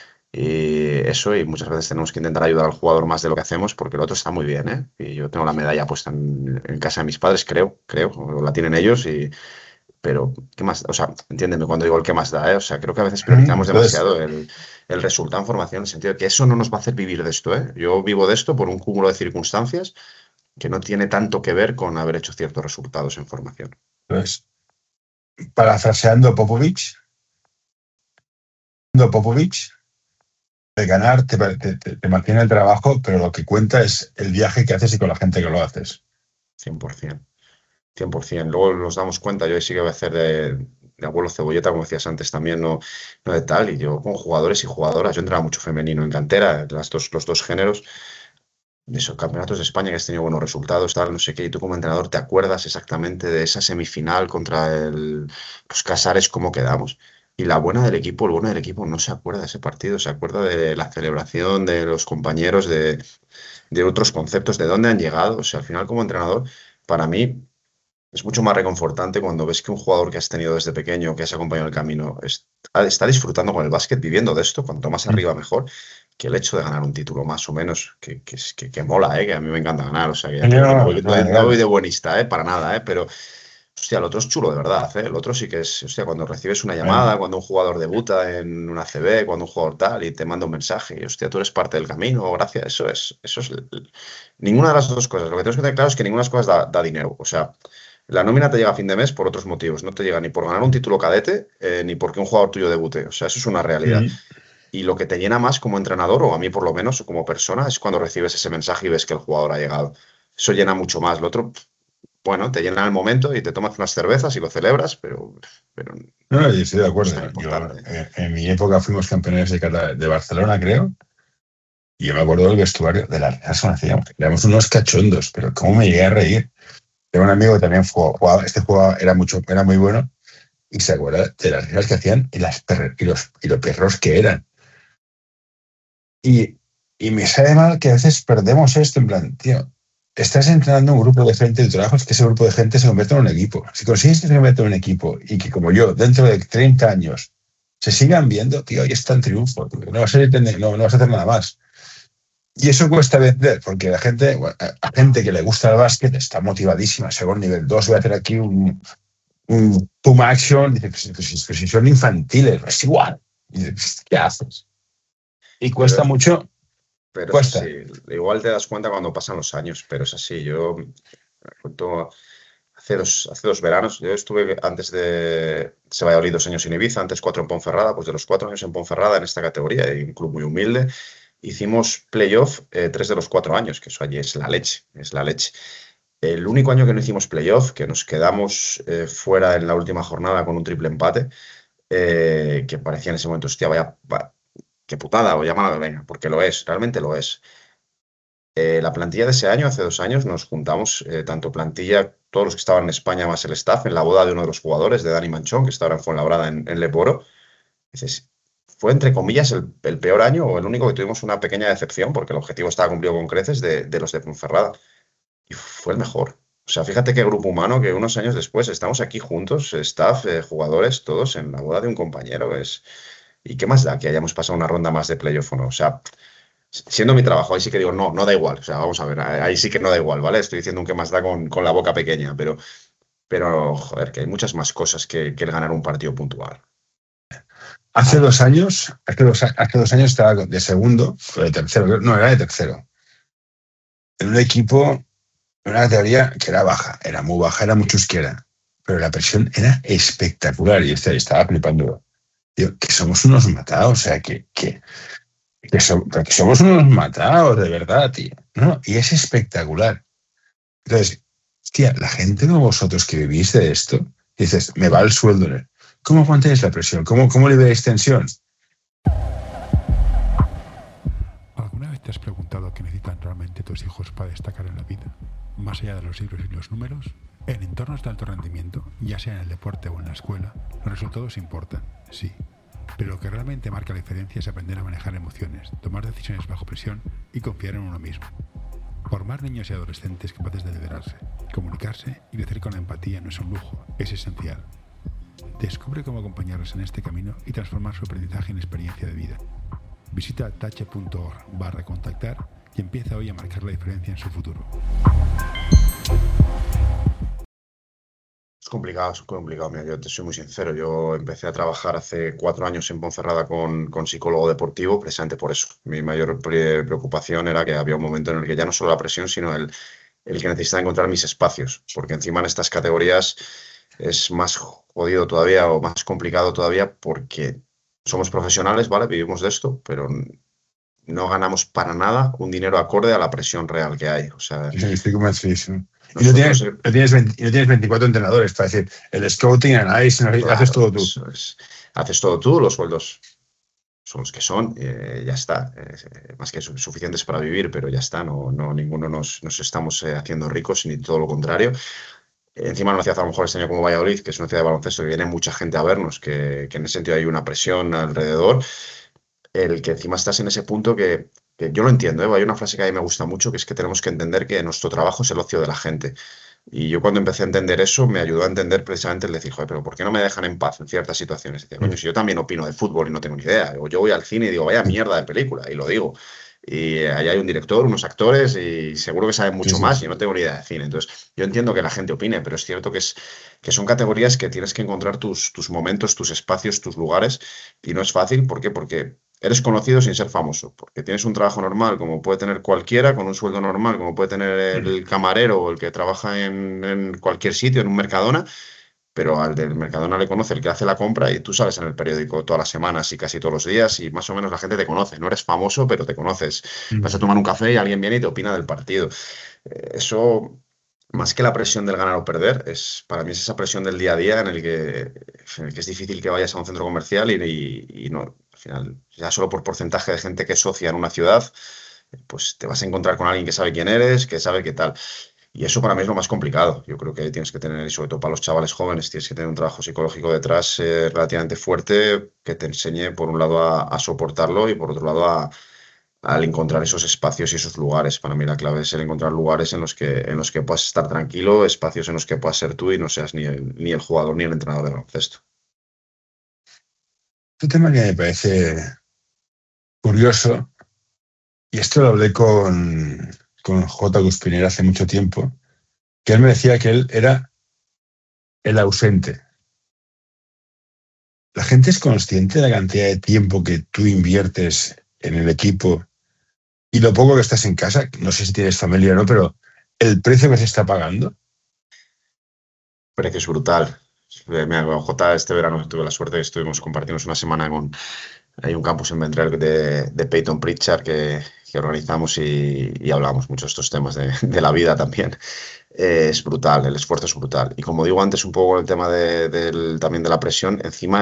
S3: y eso, y muchas veces tenemos que intentar ayudar al jugador más de lo que hacemos, porque el otro está muy bien, ¿eh? Y yo tengo la medalla puesta en casa de mis padres, creo, o la tienen ellos, pero ¿qué más? O sea, entiéndeme cuando digo el qué más da, ¿eh? O sea, creo que a veces priorizamos
S2: Entonces,
S3: demasiado el resultado en formación, en el sentido de que eso no nos va a hacer vivir de esto, ¿eh? Yo vivo de esto por un cúmulo de circunstancias que no tiene tanto que ver con haber hecho ciertos resultados en formación.
S2: entonces, parafraseando Popovich, el ganar te mantiene el trabajo, pero lo que cuenta es el viaje que haces y con la gente que lo haces.
S3: 100%. 100%. Luego nos damos cuenta, yo sí que voy a hacer de abuelo cebolleta, como decías antes también, no de tal, y yo con jugadores y jugadoras, yo entraba mucho femenino en cantera, los dos géneros, de esos campeonatos de España que has tenido buenos resultados, tal, no sé qué, y tú como entrenador te acuerdas exactamente de esa semifinal contra los Casares, cómo quedamos. Y la buena del equipo, el bueno del equipo no se acuerda de ese partido, se acuerda de la celebración, de los compañeros, de otros conceptos, de dónde han llegado. O sea, al final como entrenador, para mí es mucho más reconfortante cuando ves que un jugador que has tenido desde pequeño, que has acompañado el camino, está disfrutando con el básquet, viviendo de esto, cuanto más arriba mejor, que el hecho de ganar un título más o menos, que mola, que a mí me encanta ganar, o sea, que ya te digo que no voy de buenista, para nada, pero, hostia, el otro es chulo de verdad, el otro sí que es, hostia, cuando recibes una llamada, cuando un jugador debuta en una CB, cuando un jugador tal, y te manda un mensaje, y hostia, tú eres parte del camino, gracias, ninguna de las dos cosas, lo que tenemos que tener claro es que ninguna de las cosas da dinero, o sea, la nómina te llega a fin de mes por otros motivos, no te llega ni por ganar un título cadete, ni porque un jugador tuyo debute. O sea, eso es una realidad. Y lo que te llena más como entrenador, o a mí por lo menos, o como persona, es cuando recibes ese mensaje y ves que el jugador ha llegado. Eso llena mucho más. Lo otro, bueno, te llena en el momento y te tomas unas cervezas y lo celebras, pero
S2: No, yo estoy de
S3: no es
S2: acuerdo.
S3: tan
S2: Yo,
S3: importante.
S2: en mi época fuimos campeones de Barcelona, creo, y yo me acuerdo del vestuario de la Real Sociedad. Éramos unos cachondos, pero cómo me llegué a reír. Tengo un amigo que también jugaba, era muy bueno, y se acuerda de las risas que hacían y los perros que eran. Y me sabe mal que a veces perdemos esto, en plan, tío, estás entrenando un grupo de gente de trabajo, es que ese grupo de gente se convierte en un equipo. Si consigues que se convierta en un equipo y que, como yo, dentro de 30 años se sigan viendo, tío, ahí está el triunfo. Tío. No vas a hacer nada más. Y eso cuesta vender, porque a gente que le gusta el básquet está motivadísima. Según nivel 2 voy a hacer aquí un Puma Action. Dice, pues si son infantiles, es igual. Y dice, pues, ¿qué haces? Y cuesta
S3: Pero,
S2: mucho,
S3: pero es
S2: cuesta.
S3: así. Igual te das cuenta cuando pasan los años, pero es así. Yo cuento. Hace dos veranos, yo estuve antes de se Valladolid 2 años en Ibiza, antes 4 en Ponferrada, pues de los 4 años en Ponferrada en esta categoría, y un club muy humilde, hicimos playoff 3 de los 4 años, que eso allí es la leche, es la leche. El único año que no hicimos playoff, que nos quedamos fuera en la última jornada con un triple empate, que parecía en ese momento, hostia, qué putada, o llamada, venga, porque lo es, realmente lo es. La plantilla de ese año, hace 2 años, nos juntamos, tanto plantilla, todos los que estaban en España más el staff, en la boda de uno de los jugadores, de Dani Manchón, que está ahora en Fuenlabrada, en Leporo. Dices, fue entre comillas el peor año o el único que tuvimos una pequeña decepción, porque el objetivo estaba cumplido con creces de los de Ponferrada. Y fue el mejor. O sea, fíjate qué grupo humano que unos años después estamos aquí juntos, staff, jugadores, todos en la boda de un compañero. ¿Y qué más da que hayamos pasado una ronda más de playoff o no? O sea, siendo mi trabajo, ahí sí que digo, no, no da igual. O sea, vamos a ver, ahí sí que no da igual, ¿vale? Estoy diciendo un qué más da con la boca pequeña, pero joder, que hay muchas más cosas que el ganar un partido puntual.
S2: Hace 2 años, hace 2 años estaba de segundo, o de tercero, no, era de tercero. En un equipo, en una categoría que era baja, era muy baja, era muy chusquera, pero la presión era espectacular y estaba flipando. Digo, que somos unos matados, o sea, que somos unos matados, de verdad, tío. No, y es espectacular. Entonces, hostia, la gente como vosotros que vivís de esto, dices, me va el sueldo. ¿Cómo aguantáis la presión? ¿Cómo liberáis tensión?
S1: ¿Alguna vez te has preguntado qué necesitan realmente tus hijos para destacar en la vida? Más allá de los libros y los números, en entornos de alto rendimiento, ya sea en el deporte o en la escuela, los resultados importan, sí. Pero lo que realmente marca la diferencia es aprender a manejar emociones, tomar decisiones bajo presión y confiar en uno mismo. Formar niños y adolescentes capaces de liderarse, comunicarse y crecer con la empatía no es un lujo, es esencial. Descubre cómo acompañarlos en este camino y transformar su aprendizaje en experiencia de vida. Visita tache.org/contactar y empieza hoy a marcar la diferencia en su futuro.
S3: Es complicado, mira, yo te soy muy sincero. Yo empecé a trabajar hace 4 años en Ponferrada con psicólogo deportivo, precisamente por eso. Mi mayor preocupación era que había un momento en el que ya no solo la presión, sino el que necesitaba encontrar mis espacios, porque encima en estas categorías es más jodido todavía o más complicado todavía porque somos profesionales, ¿vale? Vivimos de esto, pero no ganamos para nada un dinero acorde a la presión real que hay. O sea,
S2: estoy convencidísimo. Y
S3: nosotros,
S2: no tienes 24 entrenadores para decir el scouting, análisis,
S3: claro,
S2: haces todo tú.
S3: Haces todo tú, los sueldos son los que son, ya está. Más que suficientes para vivir, pero ya está. No, ninguno nos estamos haciendo ricos, ni todo lo contrario. Encima en una ciudad a lo mejor este año como Valladolid, que es una ciudad de baloncesto, que viene mucha gente a vernos, que en ese sentido hay una presión alrededor. El que encima estás en ese punto que yo lo entiendo, ¿eh? Hay una frase que a mí me gusta mucho, que es que tenemos que entender que nuestro trabajo es el ocio de la gente. Y yo cuando empecé a entender eso, me ayudó a entender precisamente el decir, joder, pero ¿por qué no me dejan en paz en ciertas situaciones? Decía, coño, si yo también opino de fútbol y no tengo ni idea. O yo voy al cine y digo, vaya mierda de película, y lo digo. Y allá hay un director, unos actores, y seguro que saben mucho más, y yo no tengo ni idea de cine. Entonces, yo entiendo que la gente opine, pero es cierto que son categorías que tienes que encontrar tus momentos, tus espacios, tus lugares, y no es fácil. ¿Por qué? Porque eres conocido sin ser famoso, porque tienes un trabajo normal, como puede tener cualquiera, con un sueldo normal, como puede tener el camarero o el que trabaja en cualquier sitio, en un Mercadona, pero al del Mercadona le conoce el que hace la compra y tú sales en el periódico todas las semanas y casi todos los días y más o menos la gente te conoce. No eres famoso, pero te conoces. Vas a tomar un café y alguien viene y te opina del partido. Eso, más que la presión del ganar o perder, para mí es esa presión del día a día en el que es difícil que vayas a un centro comercial y no, al final, ya solo por porcentaje de gente que es socia en una ciudad, pues te vas a encontrar con alguien que sabe quién eres, que sabe qué tal. Y eso para mí es lo más complicado. Yo creo que tienes que tener, y sobre todo para los chavales jóvenes, tienes que tener un trabajo psicológico detrás relativamente fuerte que te enseñe, por un lado, a soportarlo y por otro lado, al encontrar esos espacios y esos lugares. Para mí la clave es el encontrar lugares en los que puedas estar tranquilo, espacios en los que puedas ser tú y no seas ni el jugador ni el entrenador de baloncesto.
S2: Un tema que me parece curioso, y esto lo hablé con J. Guspinera hace mucho tiempo, que él me decía que él era el ausente. ¿La gente es consciente de la cantidad de tiempo que tú inviertes en el equipo y lo poco que estás en casa? No sé si tienes familia o no, pero el precio que se está pagando.
S3: El precio es brutal. Mira, con J este verano tuve la suerte de que compartimos una semana hay un campus en Vendrell de Peyton Pritchard que organizamos y hablamos mucho de estos temas de la vida también. Es brutal, el esfuerzo es brutal. Y como digo antes, un poco el tema también de la presión, encima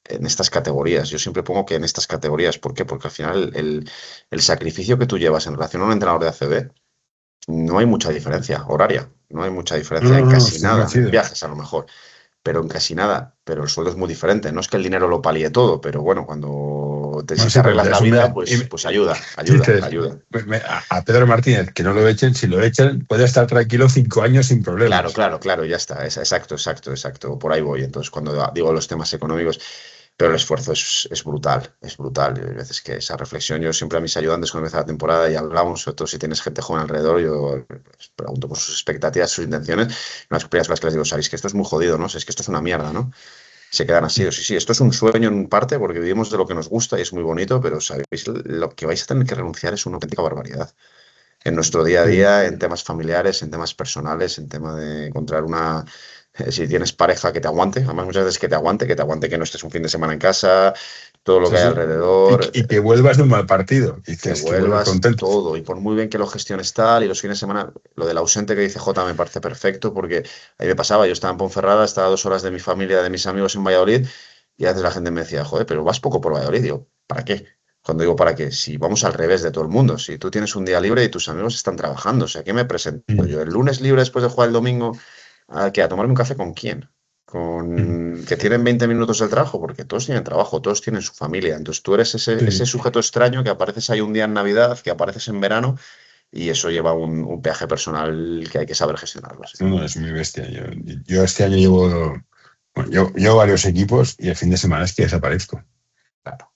S3: en estas categorías. Yo siempre pongo que en estas categorías. ¿Por qué? Porque al final el sacrificio que tú llevas en relación a un entrenador de ACB, no hay mucha diferencia horaria, no hay mucha diferencia en
S2: No,
S3: casi
S2: estoy
S3: nada, en
S2: convencido.
S3: viajes a lo mejor, pero en casi nada, pero el sueldo es muy diferente. No es que el dinero lo palíe todo, pero bueno,
S2: No
S3: si te
S2: sé, pero
S3: arreglas
S2: te
S3: la
S2: asume.
S3: vida, pues ayuda, ayuda,
S2: Dices,
S3: ayuda.
S2: a Pedro Martínez, que no lo echen, si lo echan, puede estar tranquilo 5 años sin
S3: Claro,
S2: problemas.
S3: claro, claro, ya está. Exacto, exacto, exacto. Por ahí voy. Entonces, cuando digo los temas económicos, pero el esfuerzo es brutal, es brutal. Y hay veces que esa reflexión, yo siempre a mis ayudantes cuando empieza la temporada y hablamos, sobre todo si tienes gente joven alrededor, yo les pregunto por sus expectativas, sus intenciones. Unas primeras cosas que les digo, sabéis que esto es muy jodido, ¿no? Es que esto es una mierda, ¿no? Se quedan así, o sí, sí, esto es un sueño en parte porque vivimos de lo que nos gusta y es muy bonito, pero sabéis, lo que vais a tener que renunciar es una auténtica barbaridad en nuestro día a
S2: Sí.
S3: día, en temas familiares, en temas personales, en tema de encontrar una... si tienes pareja que te aguante, además muchas veces que te aguante que no estés un fin de semana en casa, todo lo
S2: Sí,
S3: que hay
S2: sí.
S3: alrededor,
S2: Y que vuelvas de un mal partido. Y
S3: que
S2: que vuelvas
S3: vuelvas
S2: contento.
S3: todo. Y por muy bien que lo gestiones tal, y los fines de semana, lo del ausente que dice Jota me parece perfecto, porque ahí me pasaba, yo estaba en Ponferrada, estaba a 2 horas de mi familia, de mis amigos en Valladolid, y a veces la gente me decía, joder, pero vas poco por Valladolid. Digo, ¿para qué? Cuando digo para qué, si vamos al revés de todo el mundo, si tú tienes un día libre y tus amigos están trabajando, o sea, ¿qué me presento
S2: Mm,
S3: yo? El lunes libre después de jugar el domingo, ¿a tomarme un café con quién?
S2: mm.
S3: Con que tienen 20 minutos del trabajo, porque todos tienen trabajo, todos tienen su familia. Entonces tú eres ese
S2: Sí.
S3: sujeto extraño que apareces ahí un día en Navidad, que apareces en verano, y eso lleva un peaje personal que hay que saber gestionarlo. Sí.
S2: No, no, es muy bestia. Yo este año bueno, llevo varios equipos y el fin de semana es que desaparezco.
S3: Claro.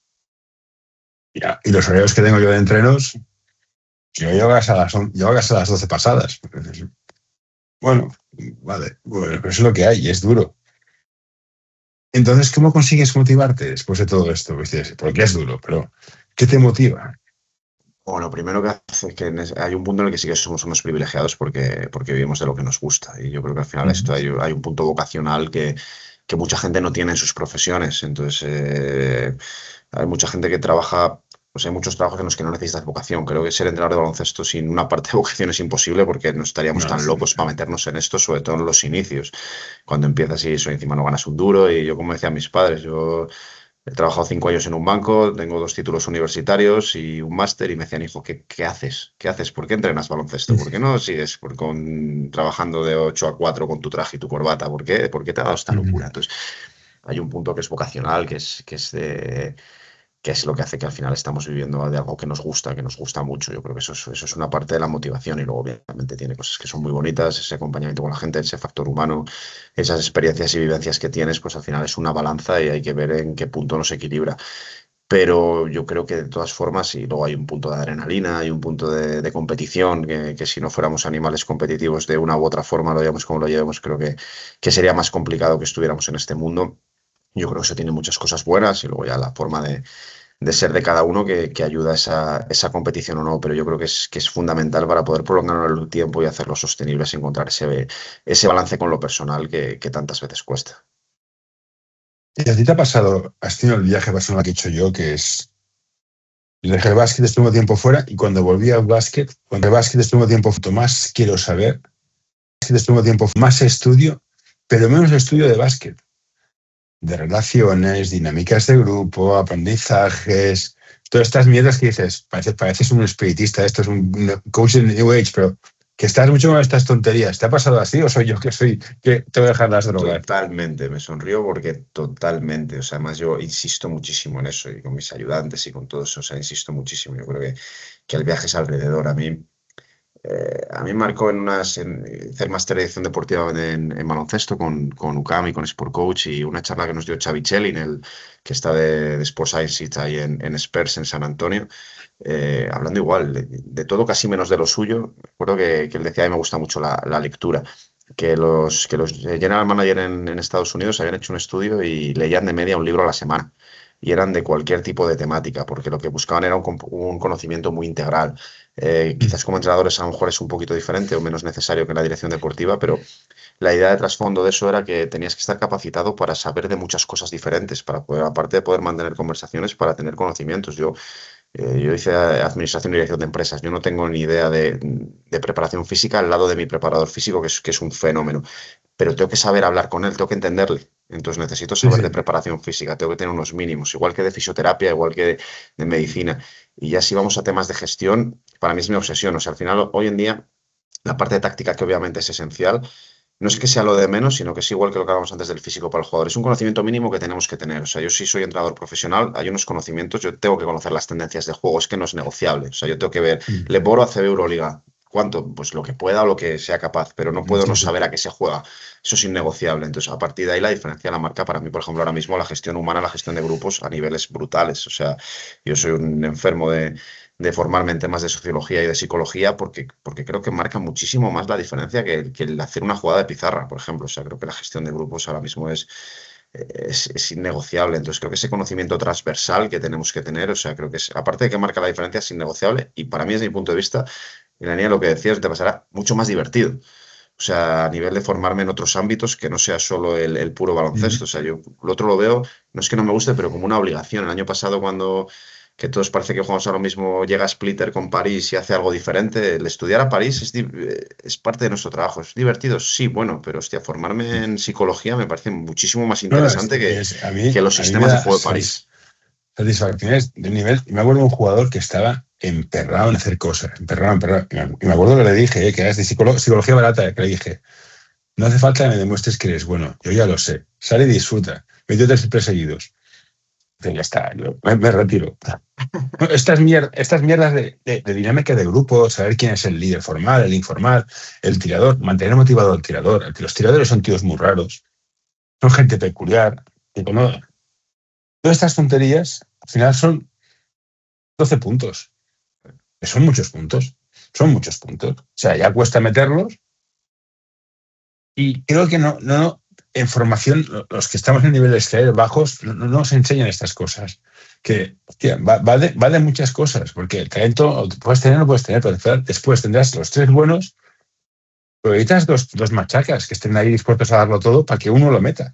S2: Y los horarios que tengo yo de entrenos, yo llego a llego a casa a las 12 pasadas. Bueno, vale, bueno, pero eso es lo que hay y es duro. Entonces, ¿cómo consigues motivarte después de todo esto? Pues dices, porque es duro, pero ¿qué te motiva?
S3: Bueno, lo primero que hace es que hay un punto en el que sí que somos unos privilegiados porque vivimos de lo que nos gusta. Y yo creo que al final
S2: Mm.
S3: esto hay un punto vocacional que mucha gente no tiene en sus profesiones. Entonces, hay mucha gente que trabaja, pues hay muchos trabajos en los que no necesitas vocación. Creo que ser entrenador de baloncesto sin una parte de vocación es imposible porque no estaríamos
S2: No,
S3: tan
S2: sí.
S3: locos para meternos en esto, sobre todo en los inicios. Cuando empiezas y eso encima no ganas un duro. Y yo, como decían mis padres, yo he trabajado 5 años en un banco, tengo 2 títulos universitarios y un máster y me decían, hijo, ¿qué haces? ¿Qué haces? ¿Por qué entrenas baloncesto? ¿Por qué no sigues trabajando de 8 a 4 con tu traje y tu corbata? ¿Por qué te ha dado esta locura?
S2: Mm.
S3: Entonces, hay un punto que es vocacional, que es lo que hace que al final estamos viviendo de algo que nos gusta mucho. Yo creo que eso es una parte de la motivación y luego obviamente tiene cosas que son muy bonitas, ese acompañamiento con la gente, ese factor humano, esas experiencias y vivencias que tienes, pues al final es una balanza y hay que ver en qué punto nos equilibra. Pero yo creo que de todas formas, y luego hay un punto de adrenalina, hay un punto de competición, que si no fuéramos animales competitivos de una u otra forma, lo llevamos como lo llevamos, creo que sería más complicado que estuviéramos en este mundo. Yo creo que eso tiene muchas cosas buenas y luego ya la forma de ser de cada uno que ayuda a esa competición o no, pero yo creo que es fundamental para poder prolongar el tiempo y hacerlo sostenible, es encontrar ese balance con lo personal que tantas veces cuesta.
S2: ¿Y a ti te ha pasado, has tenido el viaje personal que he hecho yo, que es, yo dejé el básquet, estuve tiempo fuera y cuando volví al básquet, cuando el básquet estuvo tiempo, más quiero saber, básquet estuvo tiempo, más estudio, pero menos estudio de básquet, de relaciones, dinámicas de grupo, aprendizajes, todas estas mierdas que dices, pareces un espiritista, esto es un coach en New Age, pero que estás mucho con estas tonterías. ¿Te ha pasado así o soy yo que te voy a dejar las drogas?
S3: Totalmente, me sonrío porque totalmente, o sea, además yo insisto muchísimo en eso y con mis ayudantes y con todo eso, o sea, insisto muchísimo. Yo creo que el viaje es alrededor. A mí me marcó hice el máster de edición deportiva en baloncesto con UCAM y con Sport Coach y una charla que nos dio Xavi Chelin, que está de Sports Science ahí en Spurs en San Antonio, hablando igual de todo, casi menos de lo suyo. Recuerdo que él decía, a mí me gusta mucho la lectura, que los general manager en Estados Unidos habían hecho un estudio y leían de media un libro a la semana. Y eran de cualquier tipo de temática, porque lo que buscaban era un conocimiento muy integral. Quizás como entrenadores a lo mejor es un poquito diferente o menos necesario que en la dirección deportiva, pero la idea de trasfondo de eso era que tenías que estar capacitado para saber de muchas cosas diferentes, para poder, aparte de poder mantener conversaciones, para tener conocimientos. Yo hice administración y dirección de empresas. Yo no tengo ni idea de preparación física al lado de mi preparador físico, que es un fenómeno. Pero tengo que saber hablar con él, tengo que entenderle. Entonces necesito
S2: Sí,
S3: saber de
S2: sí.
S3: preparación física, tengo que tener unos mínimos, igual que de fisioterapia, igual que de medicina. Y ya si vamos a temas de gestión, para mí es mi obsesión. O sea, al final, hoy en día, la parte de táctica, que obviamente es esencial, no es que sea lo de menos, sino que es igual que lo que hablábamos antes del físico para el jugador. Es un conocimiento mínimo que tenemos que tener. O sea, yo sí soy entrenador profesional, hay unos conocimientos, yo tengo que conocer las tendencias de juego, es que no es negociable. O sea, yo tengo que ver,
S2: Mm.
S3: Leboro ACB Euroliga. ¿Cuánto? Pues lo que pueda o lo que sea capaz, pero no puedo
S2: Sí,
S3: no
S2: sí.
S3: saber a qué se juega. Eso es innegociable. Entonces, a partir de ahí, la diferencia de la marca, para mí, por ejemplo, ahora mismo, la gestión humana, la gestión de grupos a niveles brutales. O sea, yo soy un enfermo de formarme en temas de sociología y de psicología porque creo que marca muchísimo más la diferencia que el hacer una jugada de pizarra, por ejemplo. O sea, creo que la gestión de grupos ahora mismo es innegociable. Entonces, creo que ese conocimiento transversal que tenemos que tener, o sea, creo que es, aparte de que marca la diferencia, es innegociable y para mí, desde mi punto de vista, y la niña lo que decías, te pasará mucho más divertido. O sea, a nivel de formarme en otros ámbitos que no sea solo el puro baloncesto. O
S2: Mm.
S3: sea, yo lo otro lo veo, no es que no me guste, pero como una obligación. El año pasado, cuando que todos parece que jugamos ahora mismo, llega Splitter con París y hace algo diferente. El estudiar a París es parte de nuestro trabajo. ¿Es divertido? Sí, bueno, pero hostia, formarme en psicología me parece muchísimo más
S2: No, no,
S3: interesante
S2: a
S3: que los
S2: mí me
S3: sistemas de
S2: da
S3: juego de París.
S2: satisfacciones de un nivel. Y me acuerdo de un jugador que estaba emperrado en hacer cosas, emperrado, emperrado. Y me acuerdo que le dije, que era de psicología barata, que le dije, no hace falta que me demuestres que eres bueno, yo ya lo sé. Sale y disfruta. Metió 3 triples seguidos. Dice, ya está, yo me retiro. Estas mierdas de dinámica de grupo, saber quién es el líder formal, el informal, el tirador, mantener motivado al tirador. Los tiradores son tíos muy raros, son gente peculiar. Tipo, no, todas estas tonterías, al final son 12 puntos. Que son muchos puntos. Son muchos puntos. O sea, ya cuesta meterlos. Y creo que en formación, los que estamos en niveles bajos, no nos enseñan estas cosas. Que hostia, va de muchas cosas, porque el talento puedes tener o no puedes tener, pero después tendrás los 3 buenos, pero necesitas dos machacas que estén ahí dispuestos a darlo todo para que uno lo meta.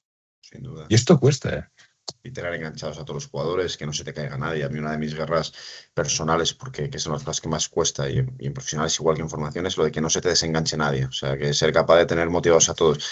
S3: Sin duda.
S2: Y esto cuesta, ¿eh?
S3: Y tener enganchados a todos los jugadores, que no se te caiga nadie. A mí una de mis guerras personales, porque que son las cosas que más cuesta, y en profesionales igual que en formación, es lo de que no se te desenganche nadie. O sea, que ser capaz de tener motivados a todos.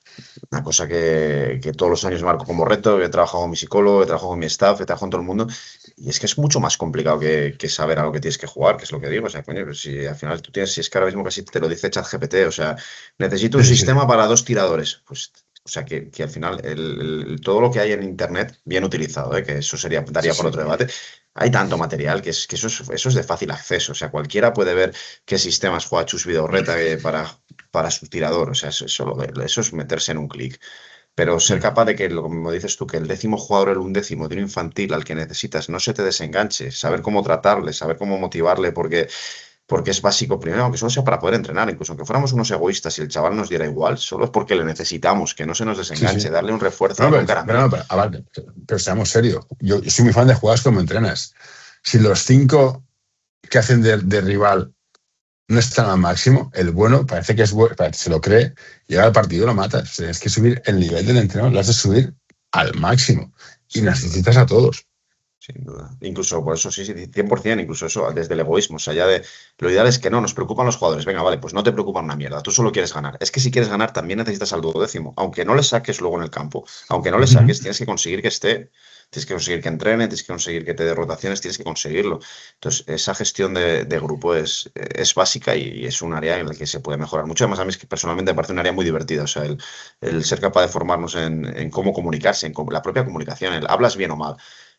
S3: Una cosa que todos los años marco como reto, he trabajado con mi psicólogo, he trabajado con mi staff, he trabajado con todo el mundo, y es que es mucho más complicado que saber a lo que tienes que jugar, que es lo que digo. O sea, coño, pues si al final tú tienes, si es que ahora mismo casi te lo dice ChatGPT, o sea, necesito un
S2: Sí, sí.
S3: sistema para 2 tiradores. Pues, o sea, que al final todo lo que hay en Internet, bien utilizado, que eso
S2: Sí,
S3: daría por
S2: sí.
S3: otro debate, hay tanto material que eso es de fácil acceso. O sea, cualquiera puede ver qué sistemas juega Chus Vidorreta para su tirador. O sea, eso es meterse en un clic. Pero ser capaz de que, como dices tú, que el 10º jugador, el 11º de un infantil al que necesitas no se te desenganche, saber cómo tratarle, saber cómo motivarle, porque es básico primero, aunque solo sea para poder entrenar, incluso aunque fuéramos unos egoístas y el chaval nos diera igual, solo es porque le necesitamos, que no se nos
S2: Sí,
S3: desenganche,
S2: sí.
S3: darle un refuerzo,
S2: No,
S3: darle un
S2: pero, no,
S3: caramelo.
S2: pero seamos serios. Yo soy muy fan de jugar como entrenas. Si los 5 que hacen de rival no están al máximo, el bueno parece que es bueno, se lo cree, llega al partido y lo matas. Tienes que subir el nivel del entrenador, lo has de subir al máximo. Y
S3: Sin duda.
S2: necesitas a todos.
S3: Sin duda. Incluso por eso, sí, sí, 100%, incluso eso, desde el egoísmo. O sea, ya de lo ideal es que no, nos preocupan los jugadores. Venga, vale, pues no te preocupan una mierda, tú solo quieres ganar. Es que si quieres ganar, también necesitas al 12º. Aunque no le saques luego en el campo, aunque no le
S2: Ujú.
S3: saques, tienes que conseguir que esté, tienes que conseguir que entrene, tienes que conseguir que te dé rotaciones, tienes que conseguirlo. Entonces, esa gestión de grupo es básica y es un área en la que se puede mejorar mucho. Además, a mí es que personalmente me parece un área muy divertida. O sea, el ser capaz de formarnos en cómo comunicarse, la propia comunicación, el hablas bien o mal.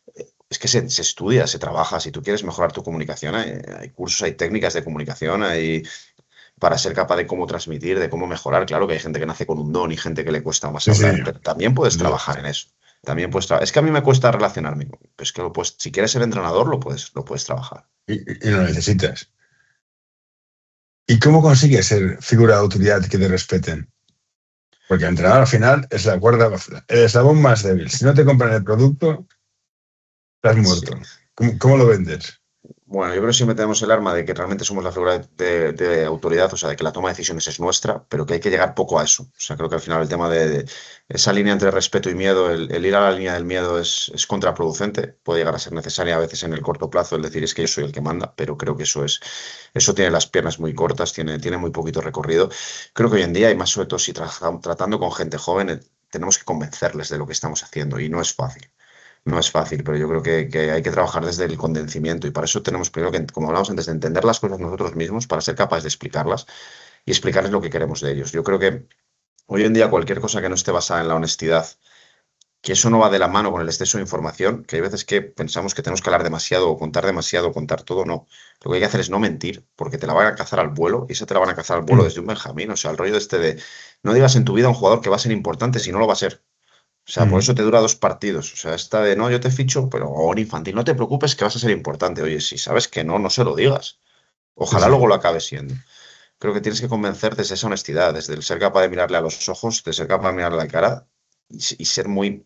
S3: Es que se estudia, se trabaja. Si tú quieres mejorar tu comunicación, hay cursos, hay técnicas de comunicación, hay para ser capaz de cómo transmitir, de cómo mejorar. Claro que hay gente que nace con un don y gente que le cuesta más
S2: Sí, sí,
S3: hablar, pero también puedes
S2: sin duda.
S3: trabajar en eso. También puedes es que a mí me cuesta relacionarme. Es que si quieres ser entrenador, lo puedes trabajar.
S2: Y lo necesitas. ¿Y cómo consigues ser figura de autoridad que te respeten? Porque el entrenador al final es la cuerda, el eslabón más débil. Si no te compran el producto, estás
S3: Sí.
S2: muerto. ¿Cómo lo vendes?
S3: Bueno, yo creo que siempre tenemos el arma de que realmente somos la figura de autoridad, o sea, de que la toma de decisiones es nuestra, pero que hay que llegar poco a eso. O sea, creo que al final el tema de esa línea entre respeto y miedo, el ir a la línea del miedo es contraproducente, puede llegar a ser necesaria a veces en el corto plazo el decir es que yo soy el que manda, pero creo que eso tiene las piernas muy cortas, tiene muy poquito recorrido. Creo que hoy en día, y más sobre todo si tratando con gente joven, tenemos que convencerles de lo que estamos haciendo y no es fácil. No es fácil, pero yo creo que hay que trabajar desde el convencimiento y para eso tenemos primero que, como hablamos antes, de entender las cosas nosotros mismos para ser capaces de explicarlas y explicarles lo que queremos de ellos. Yo creo que hoy en día cualquier cosa que no esté basada en la honestidad, que eso no va de la mano con el exceso de información, que hay veces que pensamos que tenemos que hablar demasiado o contar todo, no. Lo que hay que hacer es no mentir, porque te la van a cazar al vuelo y esa te la van a cazar al vuelo desde un Benjamín. O sea, el rollo de no digas en tu vida a un jugador que va a ser importante si no lo va a ser. O sea, por eso te dura 2 partidos. O sea, esta de no, yo te ficho, pero o en infantil, no te preocupes que vas a ser importante. Oye, si sabes que no, no se lo digas. Ojalá luego lo acabe siendo. Creo que tienes que convencer desde esa honestidad, desde el ser capaz de mirarle a los ojos, de ser capaz de mirarle a la cara y ser muy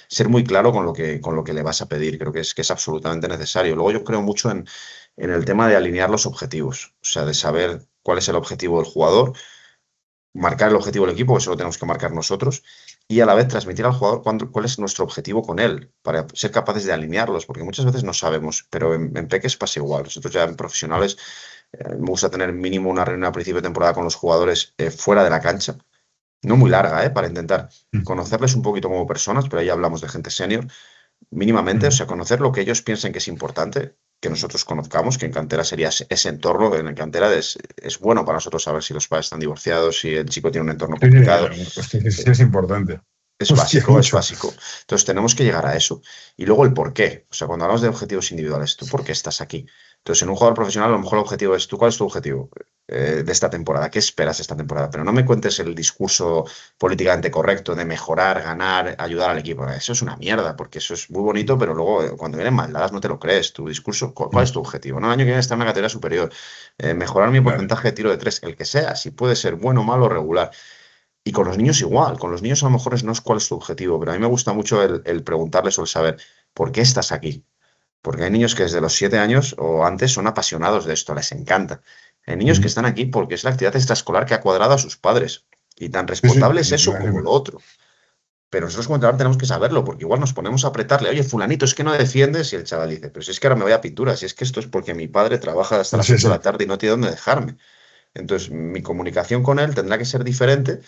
S3: claro con lo que le vas a pedir. Creo que es absolutamente necesario. Luego yo creo mucho en el tema de alinear los objetivos. O sea, de saber cuál es el objetivo del jugador, marcar el objetivo del equipo, que eso lo tenemos que marcar nosotros, y a la vez transmitir al jugador cuál es nuestro objetivo con él, para ser capaces de alinearlos, porque muchas veces no sabemos, pero en Peques pasa igual. Nosotros ya en profesionales me gusta tener mínimo una reunión a principio de temporada con los jugadores fuera de la cancha, no muy larga, para intentar conocerles un poquito como personas, pero ahí hablamos de gente senior, mínimamente, o sea, conocer lo que ellos piensen que es importante, que nosotros conozcamos, que en cantera sería ese entorno. En cantera es bueno para nosotros saber si los padres están divorciados, si el chico tiene un entorno complicado.
S2: Sí, es importante.
S3: Es básico, es básico. Entonces tenemos que llegar a eso. Y luego el por qué. O sea, cuando hablamos de objetivos individuales, ¿tú por qué estás aquí? Entonces, en un jugador profesional, a lo mejor el objetivo es, ¿tú cuál es tu objetivo de esta temporada? ¿Qué esperas esta temporada? Pero no me cuentes el discurso políticamente correcto de mejorar, ganar, ayudar al equipo. Eso es una mierda, porque eso es muy bonito, pero luego cuando vienen maldadas no te lo crees. Tu discurso, ¿cuál es tu objetivo? No, el año que viene estar en una categoría superior. Mejorar mi porcentaje de tiro de 3, el que sea, si puede ser bueno, malo o regular. Y con los niños igual, con los niños a lo mejor no es cuál es tu objetivo, pero a mí me gusta mucho el preguntarles o el saber ¿por qué estás aquí? Porque hay niños que desde los 7 años o antes son apasionados de esto, les encanta. Hay niños que están aquí porque es la actividad extraescolar que ha cuadrado a sus padres. Y tan responsable es eso como lo otro. Pero nosotros como entrenador tenemos que saberlo, porque igual nos ponemos a apretarle, oye, fulanito, es que no defiendes, y el chaval dice, pero si es que ahora me voy a pintura, si es que esto es porque mi padre trabaja hasta las 8 de la tarde y no tiene dónde dejarme. Entonces, mi comunicación con él tendrá que ser diferente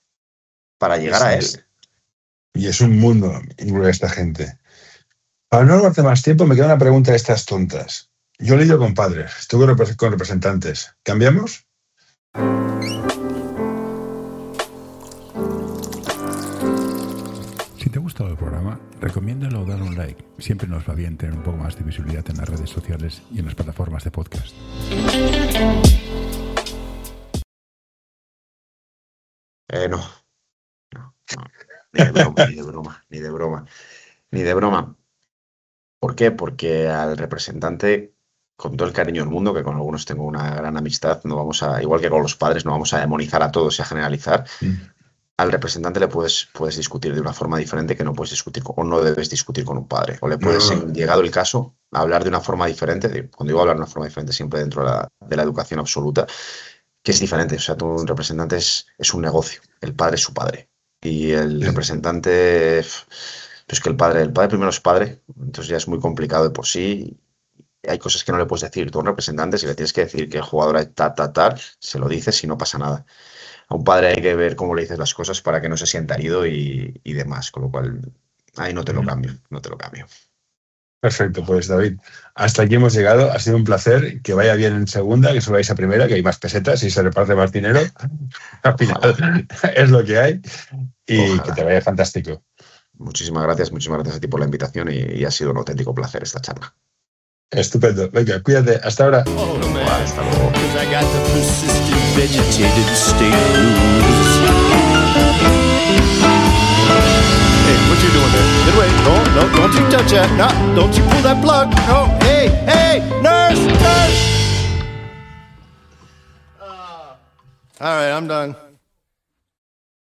S3: para llegar a él.
S2: Y es un mundo esta gente. Para no robarte más tiempo, me queda una pregunta de estas tontas. Yo lidio con padres, estuve con representantes. ¿Cambiamos?
S1: Si te ha gustado el programa, recomiéndalo o dale un like. Siempre nos va bien tener un poco más de visibilidad en las redes sociales y en las plataformas de podcast.
S3: No. Ni de broma. ¿Por qué? Porque al representante, con todo el cariño del mundo, que con algunos tengo una gran amistad, no vamos a, igual que con los padres, no vamos a demonizar a todos y a generalizar. Al representante le puedes discutir de una forma diferente que no puedes discutir o no debes discutir con un padre. O le puedes, llegado el caso, hablar de una forma diferente. Cuando digo hablar de una forma diferente, siempre dentro de la educación absoluta, que es diferente. O sea, un representante es un negocio. El padre es su padre. Y el representante, pues que el padre primero es padre, entonces ya es muy complicado de por sí. Hay cosas que no le puedes decir. Tú a un representante, si le tienes que decir que el jugador es tal, se lo dices y no pasa nada. A un padre hay que ver cómo le dices las cosas para que no se sienta herido y demás. Con lo cual, ahí no te lo cambio.
S2: Perfecto, pues David, hasta aquí hemos llegado. Ha sido un placer. Que vaya bien en segunda, que subáis a primera, que hay más pesetas y se reparte más dinero. Al final es lo que hay. Y ojalá. Que te vaya fantástico.
S3: Muchísimas gracias a ti por la invitación y ha sido un auténtico placer esta charla.
S2: Estupendo. Venga, cuídate. Hasta ahora.
S3: Hasta luego.
S4: What you doing there? Get away. No, don't you touch that. No, don't you pull that plug. No, hey, nurse. All right, I'm done.